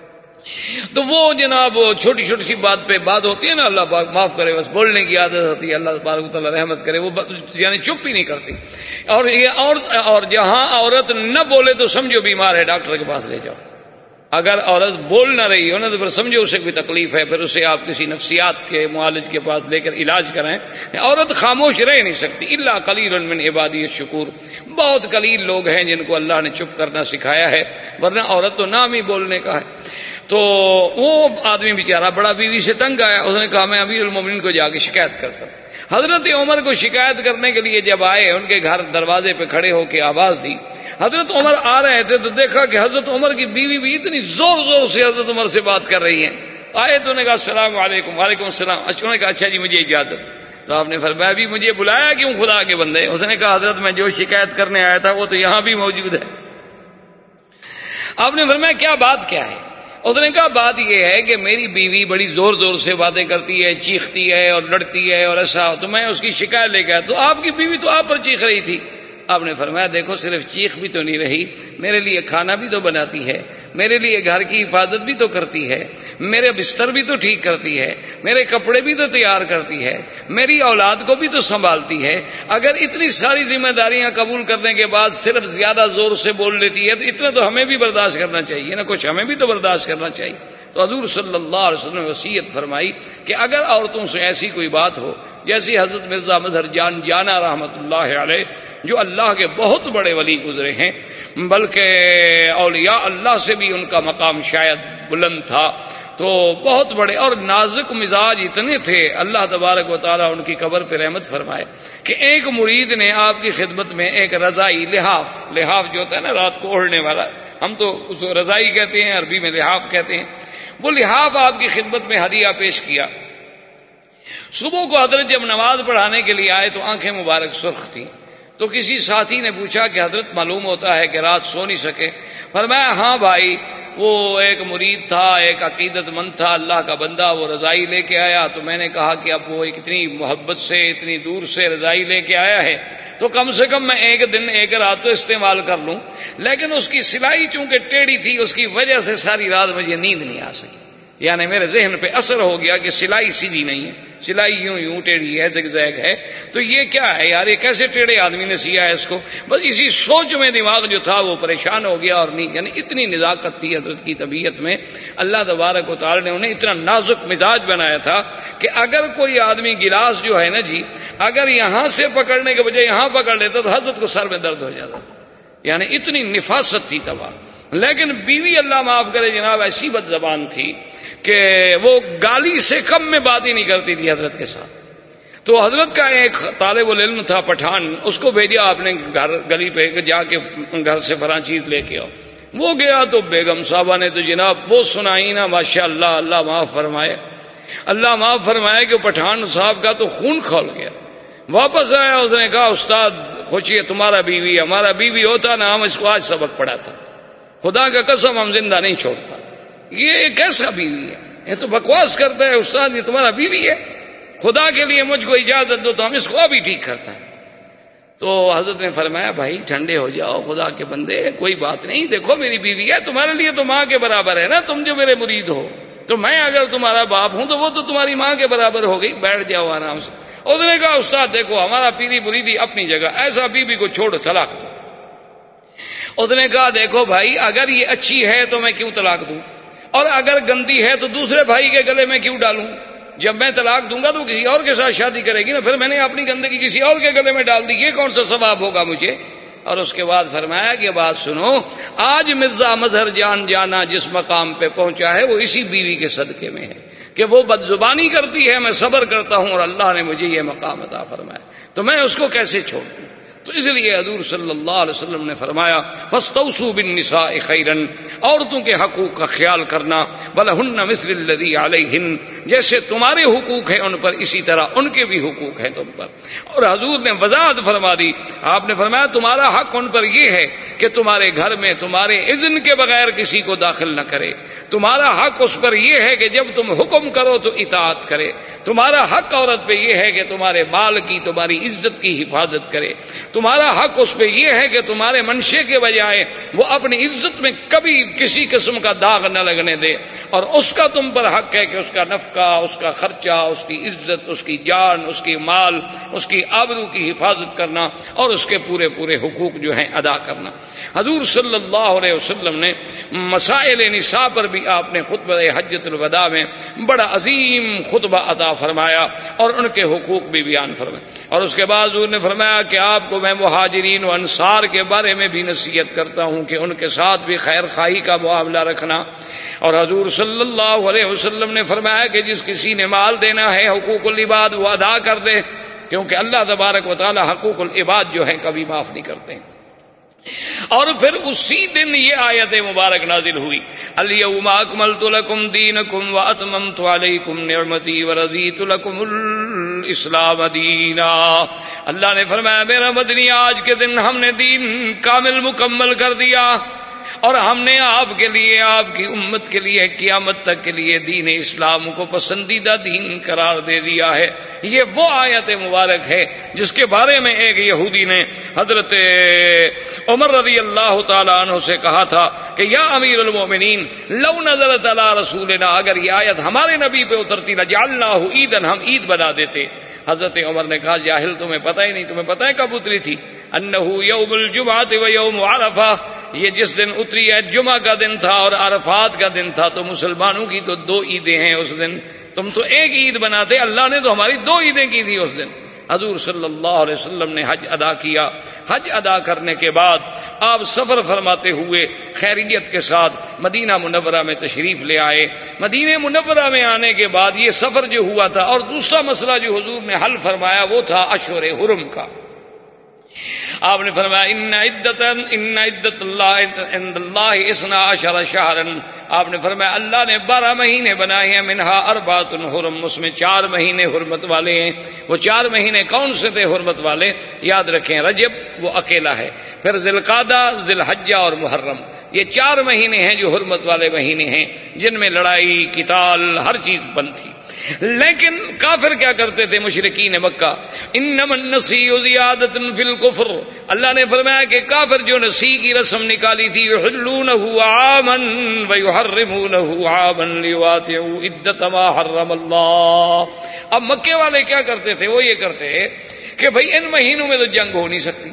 تو وہ جناب چھوٹی چھوٹی سی بات پہ بات ہوتی ہے نا، اللہ پاک معاف کرے، بس بولنے کی عادت ہوتی ہے، اللہ تبارک و تعالی رحمت کرے، وہ یعنی چپ ہی نہیں کرتی. اور یہ اور, اور جہاں عورت نہ بولے تو سمجھو بیمار ہے، ڈاکٹر کے پاس لے جاؤ. اگر عورت بول نہ رہی ہو نا تو پھر سمجھو اسے کوئی تکلیف ہے، پھر اسے آپ کسی نفسیات کے معالج کے پاس لے کر علاج کرائیں. عورت خاموش رہ نہیں سکتی. الا قلیل من عبادی الشکور، بہت قلیل لوگ ہیں جن کو اللہ نے چپ کرنا سکھایا ہے، ورنہ عورت تو نام ہی بولنے کا ہے. تو وہ آدمی بیچارہ بڑا بیوی سے تنگ آیا، اس نے کہا میں امیر المومنین کو جا کے شکایت کرتا ہوں. حضرت عمر کو شکایت کرنے کے لیے جب آئے، ان کے گھر دروازے پہ کھڑے ہو کے آواز دی. حضرت عمر آ رہے تھے تو دیکھا کہ حضرت عمر کی بیوی بھی اتنی زور زور سے حضرت عمر سے بات کر رہی ہیں. آئے تو نے کہا السلام علیکم. وعلیکم السلام. اچھا نے کہا اچھا جی مجھے اجازت. تو آپ نے فرمایا ابھی مجھے بلایا کیوں خدا کے بندے؟ اس نے کہا حضرت میں جو شکایت کرنے آیا تھا وہ تو یہاں بھی موجود ہے. آپ نے فرمایا کیا بات کیا ہے؟ اس نے کہا بات یہ ہے کہ میری بیوی بڑی زور زور سے باتیں کرتی ہے، چیختی ہے اور لڑتی ہے اور ایسا، تو میں اس کی شکایت لے کے آیا. تو آپ کی بیوی تو آپ پر چیخ رہی تھی. آپ نے فرمایا دیکھو صرف چیخ بھی تو نہیں رہی، میرے لیے کھانا بھی تو بناتی ہے، میرے لیے گھر کی حفاظت بھی تو کرتی ہے، میرے بستر بھی تو ٹھیک کرتی ہے، میرے کپڑے بھی تو تیار کرتی ہے، میری اولاد کو بھی تو سنبھالتی ہے. اگر اتنی ساری ذمہ داریاں قبول کرنے کے بعد صرف زیادہ زور سے بول لیتی ہے تو اتنا تو ہمیں بھی برداشت کرنا چاہیے نا، کچھ ہمیں بھی تو برداشت کرنا چاہیے. تو حضور صلی اللہ علیہ وسلم نے وصیت فرمائی کہ اگر عورتوں سے ایسی کوئی بات ہو، جیسی حضرت مرزا مظہر جان جانا رحمت اللہ علیہ جو اللہ کے بہت بڑے ولی گزرے ہیں، بلکہ اولیاء اللہ سے بھی ان کا مقام شاید بلند تھا، تو بہت بڑے اور نازک مزاج اتنے تھے، اللہ تبارک و تعالیٰ ان کی قبر پہ رحمت فرمائے کہ ایک مرید نے آپ کی خدمت میں ایک رضائی لحاف، لحاف جو ہوتا ہے نا رات کو اوڑھنے والا، ہم تو اس کو رضائی کہتے ہیں، عربی میں لحاف کہتے ہیں، وہ لحاف آپ کی خدمت میں ہدیہ پیش کیا. صبح کو حضرت جب نماز پڑھانے کے لیے آئے تو آنکھیں مبارک سرخ تھیں. تو کسی ساتھی نے پوچھا کہ حضرت معلوم ہوتا ہے کہ رات سو نہیں سکے. فرمایا ہاں بھائی، وہ ایک مرید تھا، ایک عقیدت مند تھا، اللہ کا بندہ، وہ رضائی لے کے آیا تو میں نے کہا کہ اب وہ اتنی محبت سے اتنی دور سے رضائی لے کے آیا ہے تو کم سے کم میں ایک دن ایک رات تو استعمال کر لوں. لیکن اس کی سلائی چونکہ ٹیڑھی تھی اس کی وجہ سے ساری رات مجھے نیند نہیں آ سکی، یعنی میرے ذہن پہ اثر ہو گیا کہ سلائی سیدھی نہیں ہے، سلائی یوں یوں ٹیڑھی ہے، زگزیگ ہے، تو یہ کیا ہے یار، یہ کیسے ٹیڑھے آدمی نے سیا ہے اس کو؟ بس اسی سوچ میں دماغ جو تھا وہ پریشان ہو گیا. اور نہیں یعنی اتنی نزاکت تھی حضرت کی طبیعت میں، اللہ تبارک و تعالی نے انہیں اتنا نازک مزاج بنایا تھا کہ اگر کوئی آدمی گلاس جو ہے نا جی اگر یہاں سے پکڑنے کے بجائے یہاں پکڑ لیتا تو حضرت کو سر میں درد ہو جاتا تھا، یعنی اتنی نفاست تھی تباہ. لیکن بیوی اللہ معاف کرے جناب ایسی بد زبان تھی کہ وہ گالی سے کم میں بات ہی نہیں کرتی تھی حضرت کے ساتھ. تو حضرت کا ایک طالب العلم تھا پٹھان، اس کو بھیجا آپ نے گھر گلی پہ جا کے گھر سے فلاں چیز لے کے آؤ. وہ گیا تو بیگم صاحبہ نے تو جناب وہ سنائی نا، ماشاء اللہ، اللہ معاف فرمائے، اللہ معاف فرمائے کہ پٹھان صاحب کا تو خون کھول گیا. واپس آیا، اس نے کہا استاد خوشی تمہارا بیوی، ہمارا بیوی ہوتا نا ہم اس کو آج سبق پڑھاتا، خدا کا قسم ہم زندہ نہیں چھوڑتا. یہ کیسا بیوی ہے، یہ تو بکواس کرتا ہے استاد، یہ تمہارا بیوی ہے، خدا کے لیے مجھ کو اجازت دو تو ہم اس کو ابھی ٹھیک کرتا ہے. تو حضرت نے فرمایا بھائی ٹھنڈے ہو جاؤ، خدا کے بندے کوئی بات نہیں، دیکھو میری بیوی ہے، تمہارے لیے تو ماں کے برابر ہے نا، تم جو میرے مرید ہو، تو میں اگر تمہارا باپ ہوں تو وہ تو تمہاری ماں کے برابر ہو گئی، بیٹھ جاؤ آرام سے۔ اس نے کہا استاد دیکھو ہمارا پیری مریدی اپنی جگہ، ایسا بیوی کو چھوڑ طلاق دو۔ اس نے کہا دیکھو بھائی اگر یہ اچھی ہے تو میں کیوں طلاق دوں، اور اگر گندی ہے تو دوسرے بھائی کے گلے میں کیوں ڈالوں؟ جب میں طلاق دوں گا تو کسی اور کے ساتھ شادی کرے گی نا، پھر میں نے اپنی گندگی کسی اور کے گلے میں ڈال دی، یہ کون سا ثواب ہوگا مجھے؟ اور اس کے بعد فرمایا کہ بات سنو، آج مرزا مظہر جان جانا جس مقام پہ پہنچا ہے وہ اسی بیوی کے صدقے میں ہے کہ وہ بد زبانی کرتی ہے، میں صبر کرتا ہوں اور اللہ نے مجھے یہ مقام عطا فرمایا، تو میں اس کو کیسے چھوڑ دوں؟ تو اس لیے حضور صلی اللہ علیہ وسلم نے فرمایا فاستوصوا بالنساء خیرا، عورتوں کے حقوق کا خیال کرنا، ولہن مثل الذی علیہن، جیسے تمہارے حقوق ہیں ان پر اسی طرح ان کے بھی حقوق ہیں تم پر۔ اور حضور نے وضاحت فرما دی، آپ نے فرمایا تمہارا حق ان پر یہ ہے کہ تمہارے گھر میں تمہارے اذن کے بغیر کسی کو داخل نہ کرے، تمہارا حق اس پر یہ ہے کہ جب تم حکم کرو تو اطاعت کرے، تمہارا حق عورت پہ یہ ہے کہ تمہارے مال کی تمہاری عزت کی حفاظت کرے، تمہارا حق اس پہ یہ ہے کہ تمہارے منشے کے بجائے وہ اپنی عزت میں کبھی کسی قسم کا داغ نہ لگنے دے، اور اس کا تم پر حق ہے کہ اس کا نفقہ، اس کا خرچہ، اس کی عزت، اس کی جان، اس کی مال، اس کی آبرو کی حفاظت کرنا اور اس کے پورے پورے حقوق جو ہیں ادا کرنا۔ حضور صلی اللہ علیہ وسلم نے مسائل نساء پر بھی آپ نے خطبہ حجۃ الوداع میں بڑا عظیم خطبہ عطا فرمایا اور ان کے حقوق بھی بیان فرمائے، اور اس کے بعد حضور نے فرمایا کہ آپ کو میں مہاجرین و انصار کے بارے میں بھی نصیحت کرتا ہوں کہ ان کے ساتھ بھی خیر خواہی کا معاملہ رکھنا۔ اور حضور صلی اللہ علیہ وسلم نے فرمایا کہ جس کسی نے مال دینا ہے حقوق العباد وہ ادا کر دے، کیونکہ اللہ تبارک و تعالی حقوق العباد جو ہیں کبھی معاف نہیں کرتے ہیں۔ اور پھر اسی دن یہ آیت مبارک نازل ہوئی، الیوم اکملت لکم دینکم واتممت علیکم نعمتی ورضیت لکم الاسلام دینا۔ اللہ نے فرمایا میرا مدنی آج کے دن ہم نے دین کامل مکمل کر دیا، اور ہم نے آپ کے لیے، آپ کی امت کے لیے قیامت تک کے لیے دین اسلام کو پسندیدہ دین قرار دے دیا ہے۔ یہ وہ آیت مبارک ہے جس کے بارے میں ایک یہودی نے حضرت عمر رضی اللہ تعالیٰ عنہ سے کہا تھا کہ یا امیر المومنین لو نزلت علی رسولنا، اگر یہ آیت ہمارے نبی پہ اترتی لجعلناہ عیدن، ہم عید بنا دیتے۔ حضرت عمر نے کہا جاہل تمہیں پتہ ہی نہیں، تمہیں پتہ ہے کب اتری تھی؟ انہ یوم الجمعۃ و یوم عرفہ، یہ جس دن اتری ہے جمعہ کا دن تھا اور عرفات کا دن تھا، تو مسلمانوں کی تو دو عیدیں ہیں اس دن، تم تو ایک عید بناتے، اللہ نے تو ہماری دو عیدیں کی تھی اس دن۔ حضور صلی اللہ علیہ وسلم نے حج ادا کیا، حج ادا کرنے کے بعد آپ سفر فرماتے ہوئے خیریت کے ساتھ مدینہ منورہ میں تشریف لے آئے۔ مدینہ منورہ میں آنے کے بعد یہ سفر جو ہوا تھا، اور دوسرا مسئلہ جو حضور نے حل فرمایا وہ تھا اشہر حرم کا۔ آپ نے فرمایا ان عدت ان عدت اللہ عند اللہ اثنا عشر شہرا، آپ نے فرمایا اللہ نے بارہ مہینے بنائے ہیں، منہا اربعۃ حرم، اس میں چار مہینے حرمت والے ہیں۔ وہ چار مہینے کون سے تھے حرمت والے؟ یاد رکھیں، رجب وہ اکیلا ہے، پھر ذی القعدہ، ذی الحجہ اور محرم، یہ چار مہینے ہیں جو حرمت والے مہینے ہیں، جن میں لڑائی، قتال، ہر چیز بند تھی۔ لیکن کافر کیا کرتے تھے مشرکین مکہ؟ انما النسیء زیادۃ فی الکفر، اللہ نے فرمایا کہ کافر جو نسی کی رسم نکالی تھی، یحلونہ عاما ویحرمونہ عاما لیواطئوا عدۃ ما حرم اللہ۔ اب مکے والے کیا کرتے تھے؟ وہ یہ کرتے کہ بھئی ان مہینوں میں تو جنگ ہو نہیں سکتی،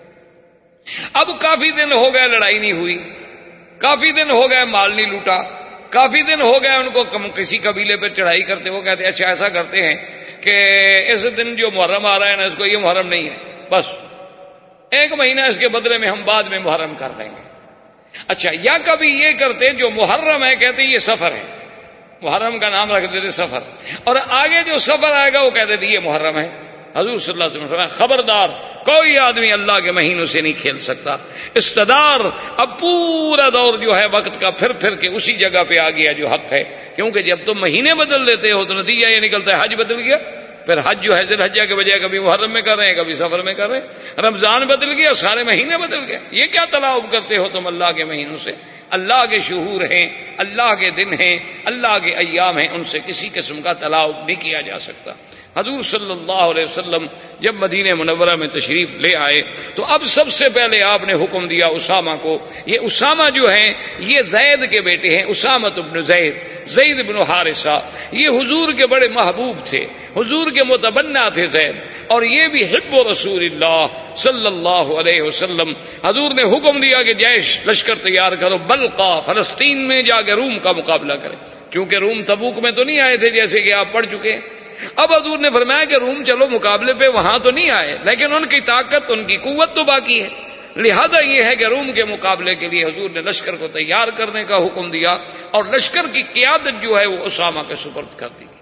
اب کافی دن ہو گئے لڑائی نہیں ہوئی، کافی دن ہو گئے مال نہیں لوٹا، کافی دن ہو گئے ان کو کسی قبیلے پہ چڑھائی کرتے، وہ کہتے اچھا ایسا کرتے ہیں کہ اس دن جو محرم آ رہا ہے نا اس کو یہ محرم نہیں ہے، بس ایک مہینہ اس کے بدلے میں ہم بعد میں محرم کر دیں گے۔ اچھا، یا کبھی یہ کرتے جو محرم ہے کہتے یہ سفر ہے، محرم کا نام رکھ دیتے سفر، اور آگے جو سفر آئے گا وہ کہتے تھے یہ محرم ہے۔ حضور صلی اللہ علیہ وسلم فرمایا خبردار، کوئی آدمی اللہ کے مہینوں سے نہیں کھیل سکتا۔ استدار، اب پورا دور جو ہے وقت کا پھر پھر کے اسی جگہ پہ آ گیا جو حق ہے، کیونکہ جب تم مہینے بدل دیتے ہو تو نتیجہ یہ نکلتا ہے حج بدل گیا، پھر حج جو ہے ذی الحجہ کے بجائے کبھی محرم میں کر رہے ہیں، کبھی سفر میں کر رہے ہیں، رمضان بدل گیا، سارے مہینے بدل گئے۔ یہ کیا تلاعب کرتے ہو تم اللہ کے مہینوں سے؟ اللہ کے شہور ہیں، اللہ کے دن ہیں، اللہ کے ایام ہیں، ان سے کسی قسم کا تلاعب نہیں کیا جا سکتا۔ حضور صلی اللہ علیہ وسلم جب مدینہ منورہ میں تشریف لے آئے تو اب سب سے پہلے آپ نے حکم دیا اسامہ کو. یہ اسامہ جو ہیں یہ زید کے بیٹے ہیں, اسامہ بن زید, زید بن حارثہ. یہ حضور کے بڑے محبوب تھے, حضور کے متبنہ تھے زید, اور یہ بھی حب رسول اللہ صلی اللہ علیہ وسلم. حضور نے حکم دیا کہ جیش لشکر تیار کرو, بلقا فلسطین میں جا کے روم کا مقابلہ کرے, کیونکہ روم تبوک میں تو نہیں آئے تھے جیسے کہ آپ پڑھ چکے. اب حضور نے فرمایا کہ روم چلو مقابلے پہ, وہاں تو نہیں آئے لیکن ان کی طاقت ان کی قوت تو باقی ہے. لہذا یہ ہے کہ روم کے مقابلے کے لیے حضور نے لشکر کو تیار کرنے کا حکم دیا, اور لشکر کی قیادت جو ہے وہ اسامہ کے سپرد کر دی.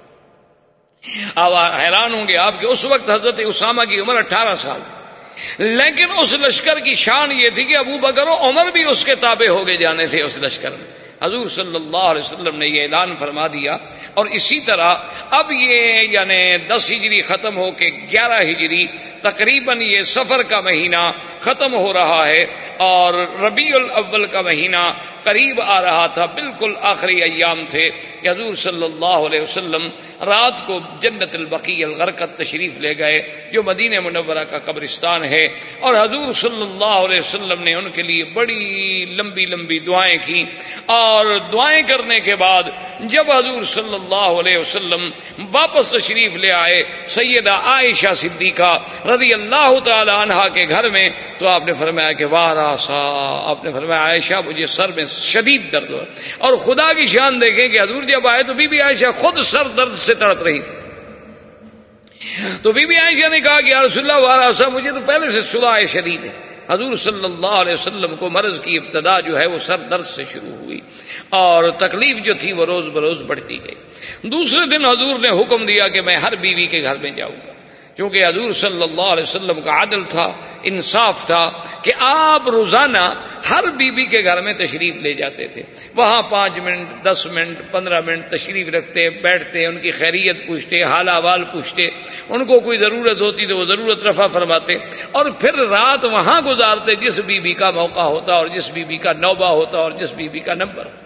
اب حیران ہوں گے آپ کہ اس وقت حضرت اسامہ کی عمر اٹھارہ سال تھی, لیکن اس لشکر کی شان یہ تھی کہ ابو بکر و عمر بھی اس کے تابع ہو گئے جانے تھے اس لشکر میں. حضور صلی اللہ علیہ وسلم نے یہ اعلان فرما دیا, اور اسی طرح اب یہ یعنی دس ہجری ختم ہو کے گیارہ ہجری تقریباً یہ سفر کا مہینہ ختم ہو رہا ہے, اور ربیع الاول کا مہینہ قریب آ رہا تھا. بالکل آخری ایام تھے کہ حضور صلی اللہ علیہ وسلم رات کو جنت البقیع الغرقد تشریف لے گئے, جو مدینہ منورہ کا قبرستان ہے, اور حضور صلی اللہ علیہ وسلم نے ان کے لیے بڑی لمبی لمبی دعائیں کی. اور دعائیں کرنے کے بعد جب حضور صلی اللہ علیہ وسلم واپس تشریف لے آئے سیدہ عائشہ صدیقہ رضی اللہ تعالی عنہا کے گھر میں, تو آپ نے فرمایا کہ واراسا, آپ نے فرمایا عائشہ مجھے سر میں شدید درد ہو. اور خدا کی شان دیکھیں کہ حضور جب آئے تو بی بی عائشہ خود سر درد سے تڑپ رہی تھی. تو بی بی عائشہ نے کہا کہ یا رسول اللہ واراسا, مجھے تو پہلے سے صداع شدید ہے. حضور صلی اللہ علیہ وسلم کو مرض کی ابتدا جو ہے وہ سر درد سے شروع ہوئی, اور تکلیف جو تھی وہ روز بروز بڑھتی گئی. دوسرے دن حضور نے حکم دیا کہ میں ہر بیوی کے گھر میں جاؤں گا, کیونکہ حضور صلی اللہ علیہ وسلم کا عدل تھا, انصاف تھا کہ آپ روزانہ ہر بیوی کے گھر میں تشریف لے جاتے تھے. وہاں پانچ منٹ دس منٹ پندرہ منٹ تشریف رکھتے, بیٹھتے, ان کی خیریت پوچھتے, حال احوال پوچھتے, ان کو کوئی ضرورت ہوتی تو وہ ضرورت رفع فرماتے, اور پھر رات وہاں گزارتے جس بیوی کا موقع ہوتا اور جس بیوی کا نوبہ ہوتا اور جس بیوی کا نمبر ہوتا.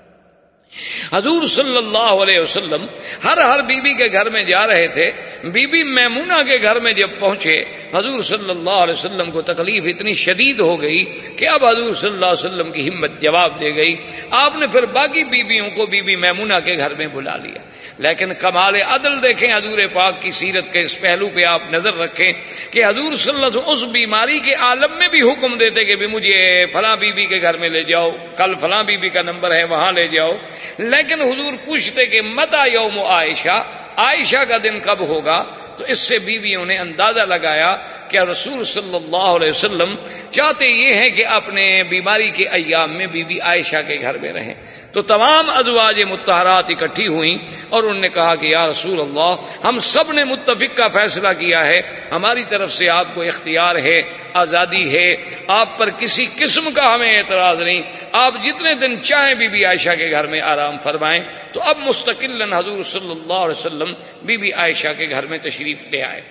حضور صلی اللہ علیہ وسلم ہر ہر بیوی کے گھر میں جا رہے تھے. بی بی میمونہ کے گھر میں جب پہنچے حضور صلی اللہ علیہ وسلم کو تکلیف اتنی شدید ہو گئی کہ اب حضور صلی اللہ علیہ وسلم کی ہمت جواب دے گئی. آپ نے پھر باقی بیویوں کو بی بی میمونہ کے گھر میں بلا لیا. لیکن کمال عدل دیکھیں حضور پاک کی سیرت کے اس پہلو پہ آپ نظر رکھیں کہ حضور صلی اللہ علیہ وسلم اس بیماری کے عالم میں بھی حکم دیتے کہ بھی مجھے فلاں بیوی کے گھر میں لے جاؤ, کل فلاں بیوی کا نمبر ہے وہاں لے جاؤ. لیکن حضور پوچھتے کہ متا یوم عائشہ, عائشہ کا دن کب ہوگا, تو اس سے بیویوں نے اندازہ لگایا کہ رسول صلی اللہ علیہ وسلم چاہتے یہ ہیں کہ اپنے بیماری کے ایام میں بی بی عائشہ کے گھر میں رہیں. تو تمام ازواج مطہرات اکٹھی ہوئیں اور انہوں نے کہا کہ یا رسول اللہ, ہم سب نے متفق کا فیصلہ کیا ہے, ہماری طرف سے آپ کو اختیار ہے, آزادی ہے, آپ پر کسی قسم کا ہمیں اعتراض نہیں, آپ جتنے دن چاہیں بی بی عائشہ کے گھر میں آرام فرمائیں. تو اب مستقلاً حضور صلی اللہ علیہ وسلم بی بی عائشہ کے گھر میں تشریف لے آئے.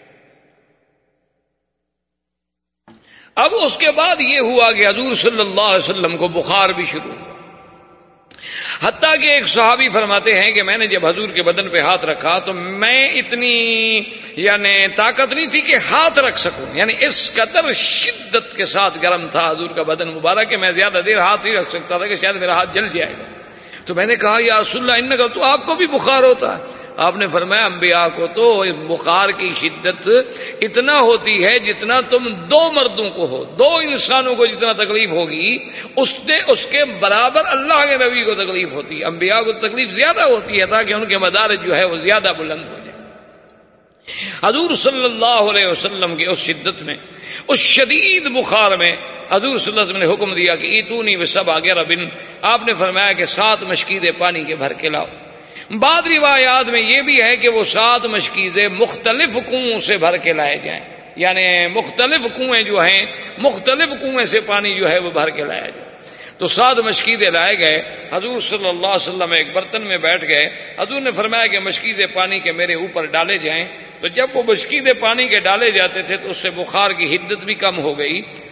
اب اس کے بعد یہ ہوا کہ حضور صلی اللہ علیہ وسلم کو بخار بھی شروع ہوا, حتیٰ کہ ایک صحابی فرماتے ہیں کہ میں نے جب حضور کے بدن پہ ہاتھ رکھا تو میں اتنی یعنی طاقت نہیں تھی کہ ہاتھ رکھ سکوں, یعنی اس قدر شدت کے ساتھ گرم تھا حضور کا بدن مبارک کہ میں زیادہ دیر ہاتھ نہیں رکھ سکتا تھا کہ شاید میرا ہاتھ جل جائے گا. تو میں نے کہا یا رسول اللہ انکا, تو آپ کو بھی بخار ہوتا ہے؟ آپ نے فرمایا انبیاء کو تو بخار کی شدت اتنا ہوتی ہے جتنا تم دو مردوں کو ہو, دو انسانوں کو جتنا تکلیف ہوگی اس نے اس کے برابر اللہ کے نبی کو تکلیف ہوتی ہے. انبیاء کو تکلیف زیادہ ہوتی ہے تاکہ ان کے مدارج جو ہے وہ زیادہ بلند ہو جائے. حضور صلی اللہ علیہ وسلم کی اس شدت میں, اس شدید بخار میں حضور صلی اللہ علیہ وسلم نے حکم دیا کہ ایتونی بسبع گرب, آپ نے فرمایا کہ سات مشکیزیں پانی کے بھر کے لاؤ. بعض روایات میں یہ بھی ہے کہ وہ سات مشکیزیں مختلف کنویں سے بھر کے لائے جائیں, یعنی مختلف کنویں جو ہیں مختلف کنویں سے پانی جو ہے وہ بھر کے لایا جائے. تو سات مشکیزیں لائے گئے. حضور صلی اللہ علیہ وسلم ایک برتن میں بیٹھ گئے. حضور نے فرمایا کہ مشکیزیں پانی کے میرے اوپر ڈالے جائیں. تو جب وہ مشکیزیں پانی کے ڈالے جاتے تھے تو اس سے بخار کی حدت بھی کم ہو گئی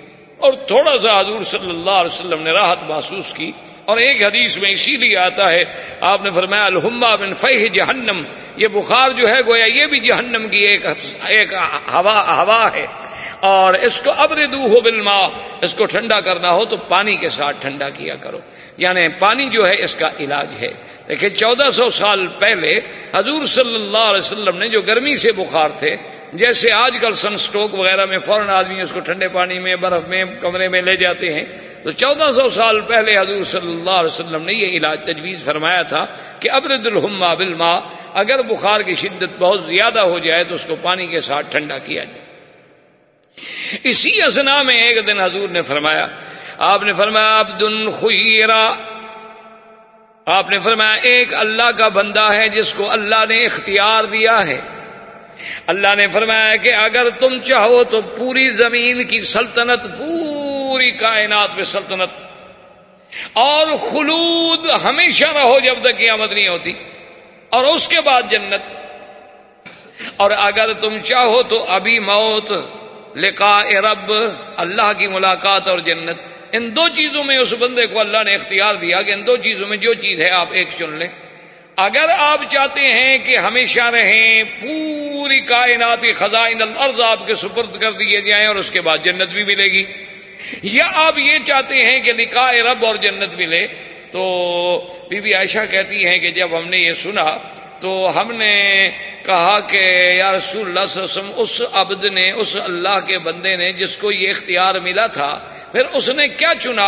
اور تھوڑا سا حضور صلی اللہ علیہ وسلم نے راحت محسوس کی. اور ایک حدیث میں اسی لیے آتا ہے، آپ نے فرمایا الحمہ من فیح جہنم، یہ بخار جو ہے گویا یہ بھی جہنم کی ایک ایک ہوا ہوا ہے، اور اس کو ابردوہ بالماء، اس کو ٹھنڈا کرنا ہو تو پانی کے ساتھ ٹھنڈا کیا کرو، یعنی پانی جو ہے اس کا علاج ہے. دیکھیں چودہ سو سال پہلے حضور صلی اللہ علیہ وسلم نے جو گرمی سے بخار تھے، جیسے آج کل سن سٹروک وغیرہ میں فوراً آدمی اس کو ٹھنڈے پانی میں برف میں کمرے میں لے جاتے ہیں، تو چودہ سو سال پہلے حضور صلی اللہ علیہ وسلم نے یہ علاج تجویز فرمایا تھا کہ ابرد الحمہ بالماء، اگر بخار کی شدت بہت زیادہ ہو جائے تو اس کو پانی کے ساتھ ٹھنڈا کیا جائے. اسی اثنا میں ایک دن حضور نے فرمایا، آپ نے فرمایا عبد خیرا، آپ نے فرمایا ایک اللہ کا بندہ ہے جس کو اللہ نے اختیار دیا ہے. اللہ نے فرمایا کہ اگر تم چاہو تو پوری زمین کی سلطنت، پوری کائنات میں سلطنت، اور خلود ہمیشہ رہو جب تک قیامت نہیں ہوتی، اور اس کے بعد جنت. اور اگر تم چاہو تو ابھی موت، لقاء رب، اللہ کی ملاقات اور جنت، ان دو چیزوں میں اس بندے کو اللہ نے اختیار دیا کہ ان دو چیزوں میں جو چیز ہے آپ ایک چن لیں. اگر آپ چاہتے ہیں کہ ہمیشہ رہیں، پوری کائناتی خزائن الارض آپ کے سپرد کر دیے جائیں اور اس کے بعد جنت بھی ملے گی، یا آپ یہ چاہتے ہیں کہ لقاء رب اور جنت ملے. تو بی بی عائشہ کہتی ہیں کہ جب ہم نے یہ سنا تو ہم نے کہا کہ یا رسول اللہ صلی اللہ علیہ وسلم، اس عبد نے، اس اللہ کے بندے نے جس کو یہ اختیار ملا تھا، پھر اس نے کیا چنا؟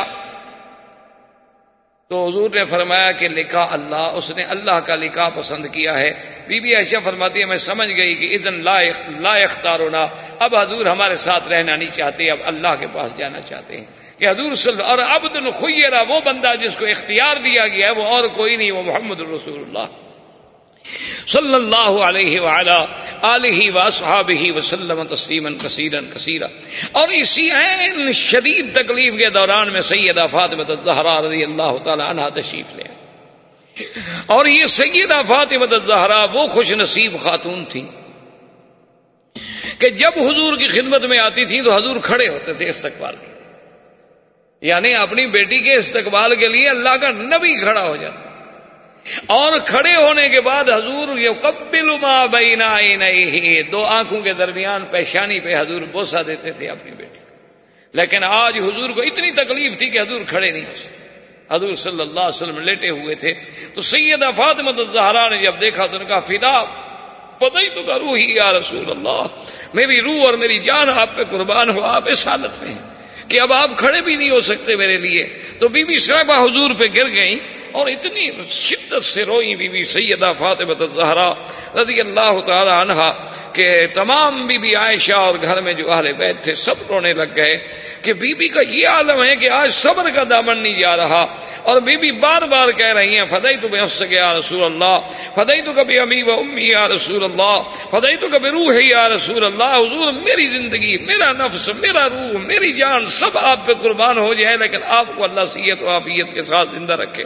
تو حضور نے فرمایا کہ لکھا اللہ، اس نے اللہ کا لکھا پسند کیا ہے. بی بی عائشہ فرماتی ہے میں سمجھ گئی کہ اذن لا اختارنا، اب حضور ہمارے ساتھ رہنا نہیں چاہتے، اب اللہ کے پاس جانا چاہتے ہیں. کہ حضور صلی اللہ، اور عبد خیرہ، وہ بندہ جس کو اختیار دیا گیا ہے وہ اور کوئی نہیں، وہ محمد رسول اللہ صلی اللہ علیہ وعلا آلہ واصحابہ وسلم تسلیما کثیرا کثیرا. اور اسی عین شدید تکلیف کے دوران میں سیدہ فاطمہ الزہرا رضی اللہ تعالی عنہا تشریف لے. اور یہ سیدہ فاطمہ الزہرا وہ خوش نصیب خاتون تھی کہ جب حضور کی خدمت میں آتی تھی تو حضور کھڑے ہوتے تھے استقبال کے، یعنی اپنی بیٹی کے استقبال کے لیے اللہ کا نبی کھڑا ہو جاتا، اور کھڑے ہونے کے بعد حضور یقبل ما بین عینیہ، دو آنکھوں کے درمیان پیشانی پہ حضور بوسہ دیتے تھے اپنی بیٹی کو. لیکن آج حضور کو اتنی تکلیف تھی کہ حضور کھڑے نہیں ہو سکتے، حضور صلی اللہ علیہ وسلم لیٹے ہوئے تھے. تو سیدہ فاطمہ الزہرا نے جب دیکھا تو نے کہا فدا فدیتک روحی یا رسول اللہ، میری روح اور میری جان آپ پہ قربان ہو، آپ اس حالت میں ہیں کہ اب آپ کھڑے بھی نہیں ہو سکتے میرے لیے. تو بی بی صاحبہ حضور پہ گر گئیں اور اتنی شدت سے روئی بی بی سیدہ فاطمہ الزہرا رضی اللہ تعالی عنہا کہ تمام بی بی عائشہ اور گھر میں جو اہل بیت تھے سب رونے لگ گئے کہ بی بی کا یہ عالم ہے کہ آج صبر کا دامن نہیں جا رہا. اور بی بی بار بار کہہ رہی ہیں فدیت بنفسک یا رسول اللہ، فدیتک بابی و امی یا رسول اللہ، فدیتک بروحی یا رسول اللہ. حضور میری زندگی، میرا نفس، میرا روح، میری جان سب آپ پہ قربان ہو جائے، لیکن آپ کو اللہ صحت و عافیت کے ساتھ زندہ رکھے.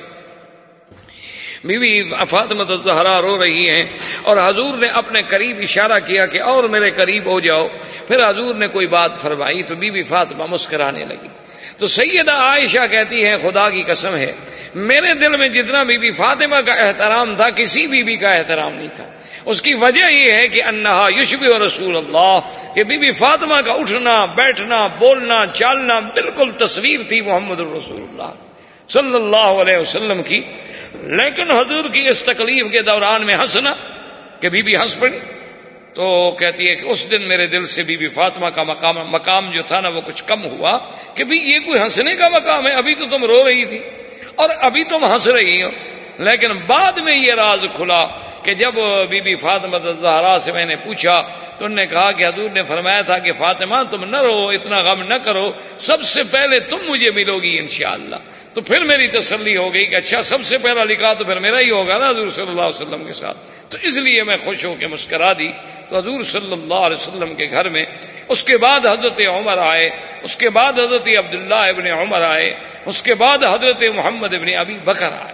بی بی فاطمہ الزہرا رو رہی ہیں اور حضور نے اپنے قریب اشارہ کیا کہ اور میرے قریب ہو جاؤ. پھر حضور نے کوئی بات فرمائی تو بی بی فاطمہ مسکرانے لگی. تو سیدہ عائشہ کہتی ہیں خدا کی قسم ہے میرے دل میں جتنا بی بی فاطمہ کا احترام تھا کسی بی بی کا احترام نہیں تھا. اس کی وجہ یہ ہے کہ انہا یشبہ رسول اللہ، کہ بی بی فاطمہ کا اٹھنا بیٹھنا بولنا چالنا بالکل تصویر تھی محمد الرسول اللہ صلی اللہ علیہ وسلم کی. لیکن حضور کی اس تکلیف کے دوران میں ہنسنا، کہ بی بی ہنس پڑی. تو کہتی ہے کہ اس دن میرے دل سے بی بی فاطمہ کا مقام مقام جو تھا نا وہ کچھ کم ہوا کہ بھی یہ کوئی ہنسنے کا مقام ہے، ابھی تو تم رو رہی تھی اور ابھی تم ہنس رہی ہو. لیکن بعد میں یہ راز کھلا کہ جب بی بی فاطمہ الزہرا سے میں نے پوچھا تو انہوں نے کہا کہ حضور نے فرمایا تھا کہ فاطمہ تم نہ رو، اتنا غم نہ کرو، سب سے پہلے تم مجھے ملو گی انشاءاللہ. تو پھر میری تسلی ہو گئی کہ اچھا سب سے پہلا لکھا تو پھر میرا ہی ہوگا نا حضور صلی اللہ علیہ وسلم کے ساتھ. تو اس لیے میں خوش ہو کے مسکرا دی. تو حضور صلی اللہ علیہ وسلم کے گھر میں اس کے بعد حضرت عمر آئے، اس کے بعد حضرت عبداللہ ابن عمر آئے، اس کے بعد حضرت محمد ابن ابی بکر آئے.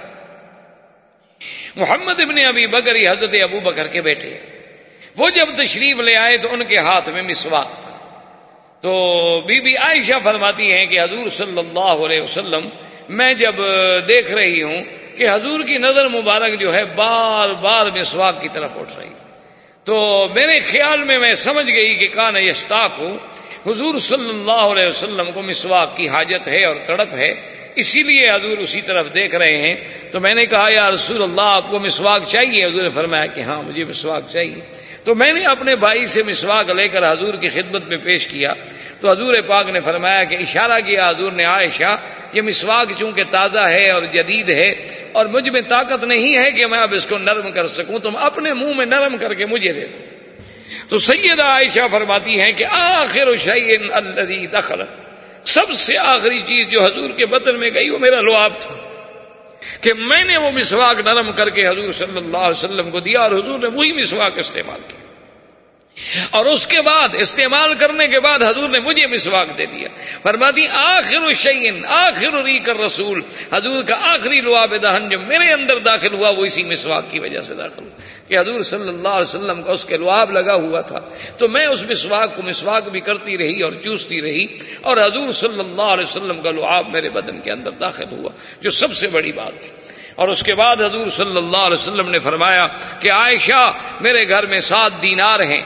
محمد ابن ابی بکر ہی حضرت ابو بکر کے بیٹے. وہ جب تشریف لے آئے تو ان کے ہاتھ میں مسواک تھا. تو بی بی عائشہ فرماتی ہیں کہ حضور صلی اللہ علیہ وسلم میں جب دیکھ رہی ہوں کہ حضور کی نظر مبارک جو ہے بار بار مسواک کی طرف اٹھ رہی، تو میرے خیال میں میں سمجھ گئی کہ کان یشتاق ہوں، حضور صلی اللہ علیہ وسلم کو مسواک کی حاجت ہے اور تڑپ ہے، اسی لیے حضور اسی طرف دیکھ رہے ہیں۔ تو میں نے کہا یا رسول اللہ آپ کو مسواک چاہیے؟ حضور نے فرمایا کہ ہاں مجھے مسواک چاہیے۔ تو میں نے اپنے بھائی سے مسواک لے کر حضور کی خدمت میں پیش کیا، تو حضور پاک نے فرمایا کہ اشارہ کیا حضور نے عائشہ یہ مسواک چونکہ تازہ ہے اور جدید ہے اور مجھ میں طاقت نہیں ہے کہ میں اب اس کو نرم کر سکوں، تم اپنے منہ میں نرم کر کے مجھے دے دو۔ تو سیدہ عائشہ فرماتی ہیں کہ آخر شیء الذی دخلت، سب سے آخری چیز جو حضور کے بدن میں گئی وہ میرا لعاب تھا، کہ میں نے وہ مسواک نرم کر کے حضور صلی اللہ علیہ وسلم کو دیا اور حضور نے وہی مسواک استعمال کیا، اور اس کے بعد استعمال کرنے کے بعد حضور نے مجھے مسواک دے دیا۔ فرماتی آخر شیء آخر ریق الرسول، حضور کا آخری لعاب دہن جو میرے اندر داخل ہوا وہ اسی مسواک کی وجہ سے داخل ہوا، کہ حضور صلی اللہ علیہ وسلم کا اس کے لعاب لگا ہوا تھا، تو میں اس مسواک کو مسواک بھی کرتی رہی اور چوستی رہی، اور حضور صلی اللہ علیہ وسلم کا لعاب میرے بدن کے اندر داخل ہوا، جو سب سے بڑی بات تھی۔ اور اس کے بعد حضور صلی اللہ علیہ وسلم نے فرمایا کہ عائشہ میرے گھر میں سات دینار ہیں،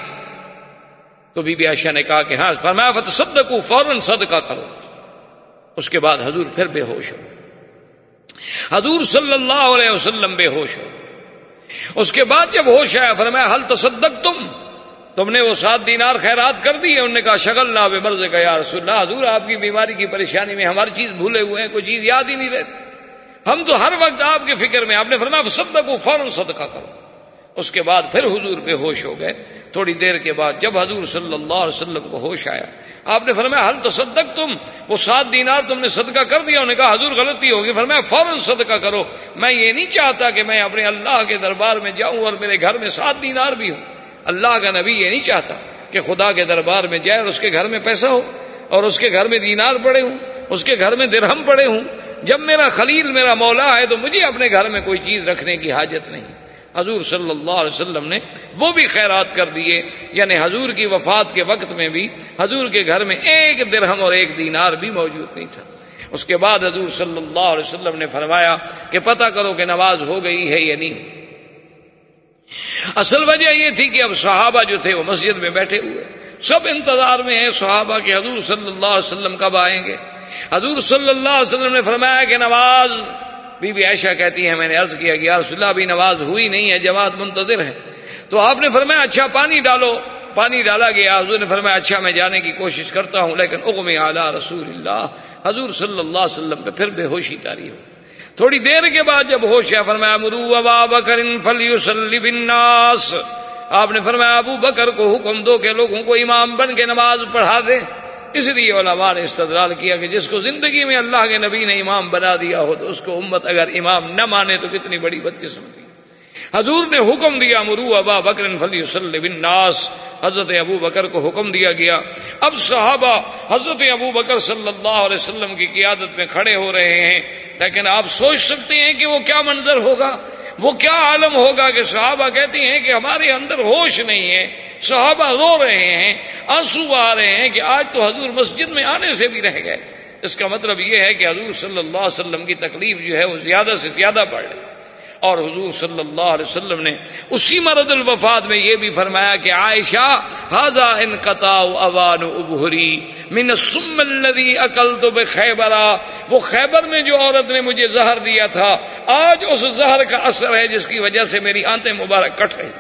تو بی بی عائشہ نے کہا کہ ہاں، فرمایا فتصدقوا، فوراً صدقہ کرو۔ اس کے بعد حضور پھر بے ہوش ہو گئے، حضور صلی اللہ علیہ وسلم بے ہوش ہو گئے۔ اس کے بعد جب ہوش آیا فرمایا حل تصدقتم، تم نے وہ سات دینار خیرات کر دی ہے؟ انہوں نے کہا شغلنا بمرضک یا رسول اللہ، حضور آپ کی بیماری کی پریشانی میں ہماری چیز بھولے ہوئے ہیں، کوئی چیز یاد ہی نہیں رہتی، ہم تو ہر وقت آپ کے فکر میں۔ آپ نے فرمایا فصدقوا، فوراً صدقہ کرو۔ اس کے بعد پھر حضور بے ہوش ہو گئے۔ تھوڑی دیر کے بعد جب حضور صلی اللہ علیہ وسلم کو ہوش آیا، آپ نے فرمایا حل تصدقتم، وہ سات دینار تم نے صدقہ کر دیا؟ انہوں نے کہا حضور غلطی ہوگی۔ فرمایا فوراً صدقہ کرو، میں یہ نہیں چاہتا کہ میں اپنے اللہ کے دربار میں جاؤں اور میرے گھر میں سات دینار بھی ہوں۔ اللہ کا نبی یہ نہیں چاہتا کہ خدا کے دربار میں جائے اور اس کے گھر میں پیسہ ہو اور اس کے گھر میں دینار پڑے ہوں، اس کے گھر میں درہم پڑے ہوں۔ جب میرا خلیل میرا مولا ہے تو مجھے اپنے گھر میں کوئی چیز رکھنے کی حاجت نہیں۔ حضور صلی اللہ علیہ وسلم نے وہ بھی خیرات کر دیے، یعنی حضور کی وفات کے وقت میں بھی حضور کے گھر میں ایک درہم اور ایک دینار بھی موجود نہیں تھا۔ اس کے بعد حضور صلی اللہ علیہ وسلم نے فرمایا کہ پتہ کرو کہ نماز ہو گئی ہے یا نہیں۔ اصل وجہ یہ تھی کہ اب صحابہ جو تھے وہ مسجد میں بیٹھے ہوئے، سب انتظار میں ہیں صحابہ کہ حضور صلی اللہ علیہ وسلم کب آئیں گے۔ حضور صلی اللہ علیہ وسلم نے فرمایا کہ نماز، بی بی عائشہ کہتی ہے میں نے عرض کیا کہ یا رسول اللہ ابھی نماز ہوئی نہیں ہے، جماعت منتظر ہے۔ تو آپ نے فرمایا اچھا پانی ڈالو، پانی ڈالا گیا۔ حضور نے فرمایا اچھا میں جانے کی کوشش کرتا ہوں، لیکن اغمی علی رسول اللہ، حضور صلی اللہ علیہ وسلم پہ پھر بے ہوشی طاری ہو۔ تھوڑی دیر کے بعد جب ہوش آیا فرمایا مروا ابا بکر فلیصلی بالناس، آپ نے فرمایا ابو بکر کو حکم دو کہ لوگوں کو امام بن کے نماز پڑھا دے۔ اس لیے علماء نے استدلال کیا کہ جس کو زندگی میں اللہ کے نبی نے امام بنا دیا ہو تو اس کو امت اگر امام نہ مانے تو کتنی بڑی بدقسمتی۔ حضور نے حکم دیا مروا ابا بکر فلیصلی بالناس، حضرت ابو بکر کو حکم دیا گیا۔ اب صحابہ حضرت ابو بکر صلی اللہ علیہ وسلم کی قیادت میں کھڑے ہو رہے ہیں، لیکن آپ سوچ سکتے ہیں کہ وہ کیا منظر ہوگا، وہ کیا عالم ہوگا کہ صحابہ کہتے ہیں کہ ہمارے اندر ہوش نہیں ہے، صحابہ رو رہے ہیں، آنسو آ رہے ہیں کہ آج تو حضور مسجد میں آنے سے بھی رہ گئے۔ اس کا مطلب یہ ہے کہ حضور صلی اللہ علیہ وسلم کی تکلیف جو ہے وہ زیادہ سے زیادہ بڑھ رہی۔ اور حضور صلی اللہ علیہ وسلم نے اسی مرض الوفات میں یہ بھی فرمایا کہ عائشہ ھذا انقطاع اوان ابہری من السم الذی اکلت بخیبر، وہ خیبر میں جو عورت نے مجھے زہر دیا تھا آج اس زہر کا اثر ہے جس کی وجہ سے میری آنتیں مبارک کٹ رہی۔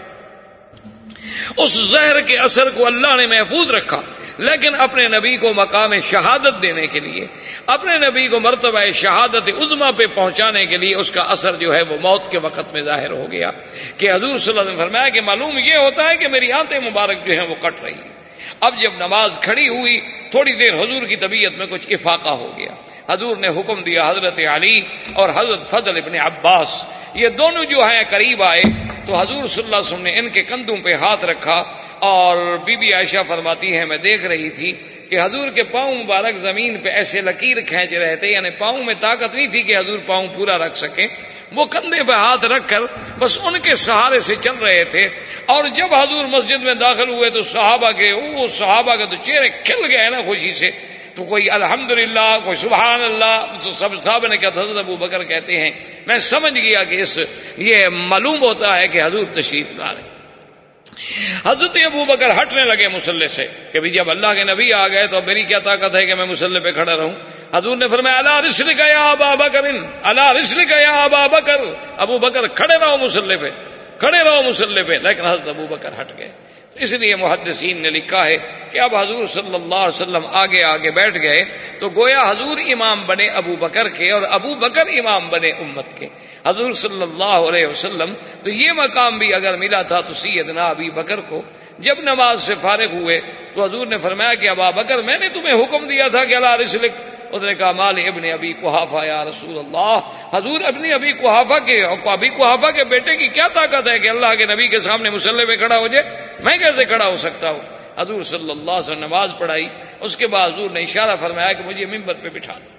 اس زہر کے اثر کو اللہ نے محفوظ رکھا، لیکن اپنے نبی کو مقام شہادت دینے کے لیے، اپنے نبی کو مرتبہ شہادت عظمیٰ پہ پہنچانے کے لیے اس کا اثر جو ہے وہ موت کے وقت میں ظاہر ہو گیا کہ حضور صلی اللہ علیہ وسلم نے فرمایا کہ معلوم یہ ہوتا ہے کہ میری آنتیں مبارک جو ہیں وہ کٹ رہی ہیں۔ اب جب نماز کھڑی ہوئی تھوڑی دیر حضور کی طبیعت میں کچھ افاقہ ہو گیا۔ حضور نے حکم دیا حضرت علی اور حضرت فضل ابن عباس یہ دونوں جو ہیں قریب آئے، تو حضور صلی اللہ علیہ وسلم نے ان کے کندھوں پہ ہاتھ رکھا، اور بی بی عائشہ فرماتی ہے میں دیکھ رہی تھی کہ حضور کے پاؤں مبارک زمین پہ ایسے لکیر کھینچ رہے تھے، یعنی پاؤں میں طاقت نہیں تھی کہ حضور پاؤں پورا رکھ سکیں، وہ کندھے پہ ہاتھ رکھ کر بس ان کے سہارے سے چل رہے تھے. اور جب حضور مسجد میں داخل ہوئے تو صحابہ کے وہ صحابہ کے تو چہرے کھل گئے نا خوشی سے. تو کوئی الحمدللہ، کوئی سبحان اللہ، تو سب صحابہ نے کہا حضرت ابو بکر کہتے ہیں میں سمجھ گیا کہ اس یہ معلوم ہوتا ہے کہ حضور تشریف لا رہے. حضرت ابو بکر ہٹنے لگے مصلی سے کہ بھی جب اللہ کے نبی آ گئے تو اب میری کیا طاقت ہے کہ میں مصلی پہ کھڑا رہوں. حضور نے فرمایا الا رسلک یا ابا بکر، الا رسلک یا ابا بکر، ابو بکر کھڑے رہو مصلی پہ، کھڑے رہو مصلی پہ. لیکن حضرت ابو بکر ہٹ گئے. تو اس لیے محدثین نے لکھا ہے کہ اب حضور صلی اللہ علیہ وسلم آگے آگے بیٹھ گئے تو گویا حضور امام بنے ابو بکر کے اور ابو بکر امام بنے امت کے. حضور صلی اللہ علیہ وسلم تو یہ مقام بھی اگر ملا تھا تو سیدنا ابی بکر کو جب نماز سے فارغ ہوئے تو حضور نے فرمایا کہ ابا بکر میں نے تمہیں حکم دیا تھا کہ الا رسلک. اس نے کہا مال ابن ابی قحافہ یا رسول اللہ، حضور ابن ابی قحافہ کے ابی قحافہ کے بیٹے کی کیا طاقت ہے کہ اللہ کے نبی کے سامنے مصلی پہ کھڑا ہو جائے؟ میں کیسے کھڑا ہو سکتا ہوں؟ حضور صلی اللہ علیہ وسلم نماز پڑھائی. اس کے بعد حضور نے اشارہ فرمایا کہ مجھے ممبر پہ بٹھا دو.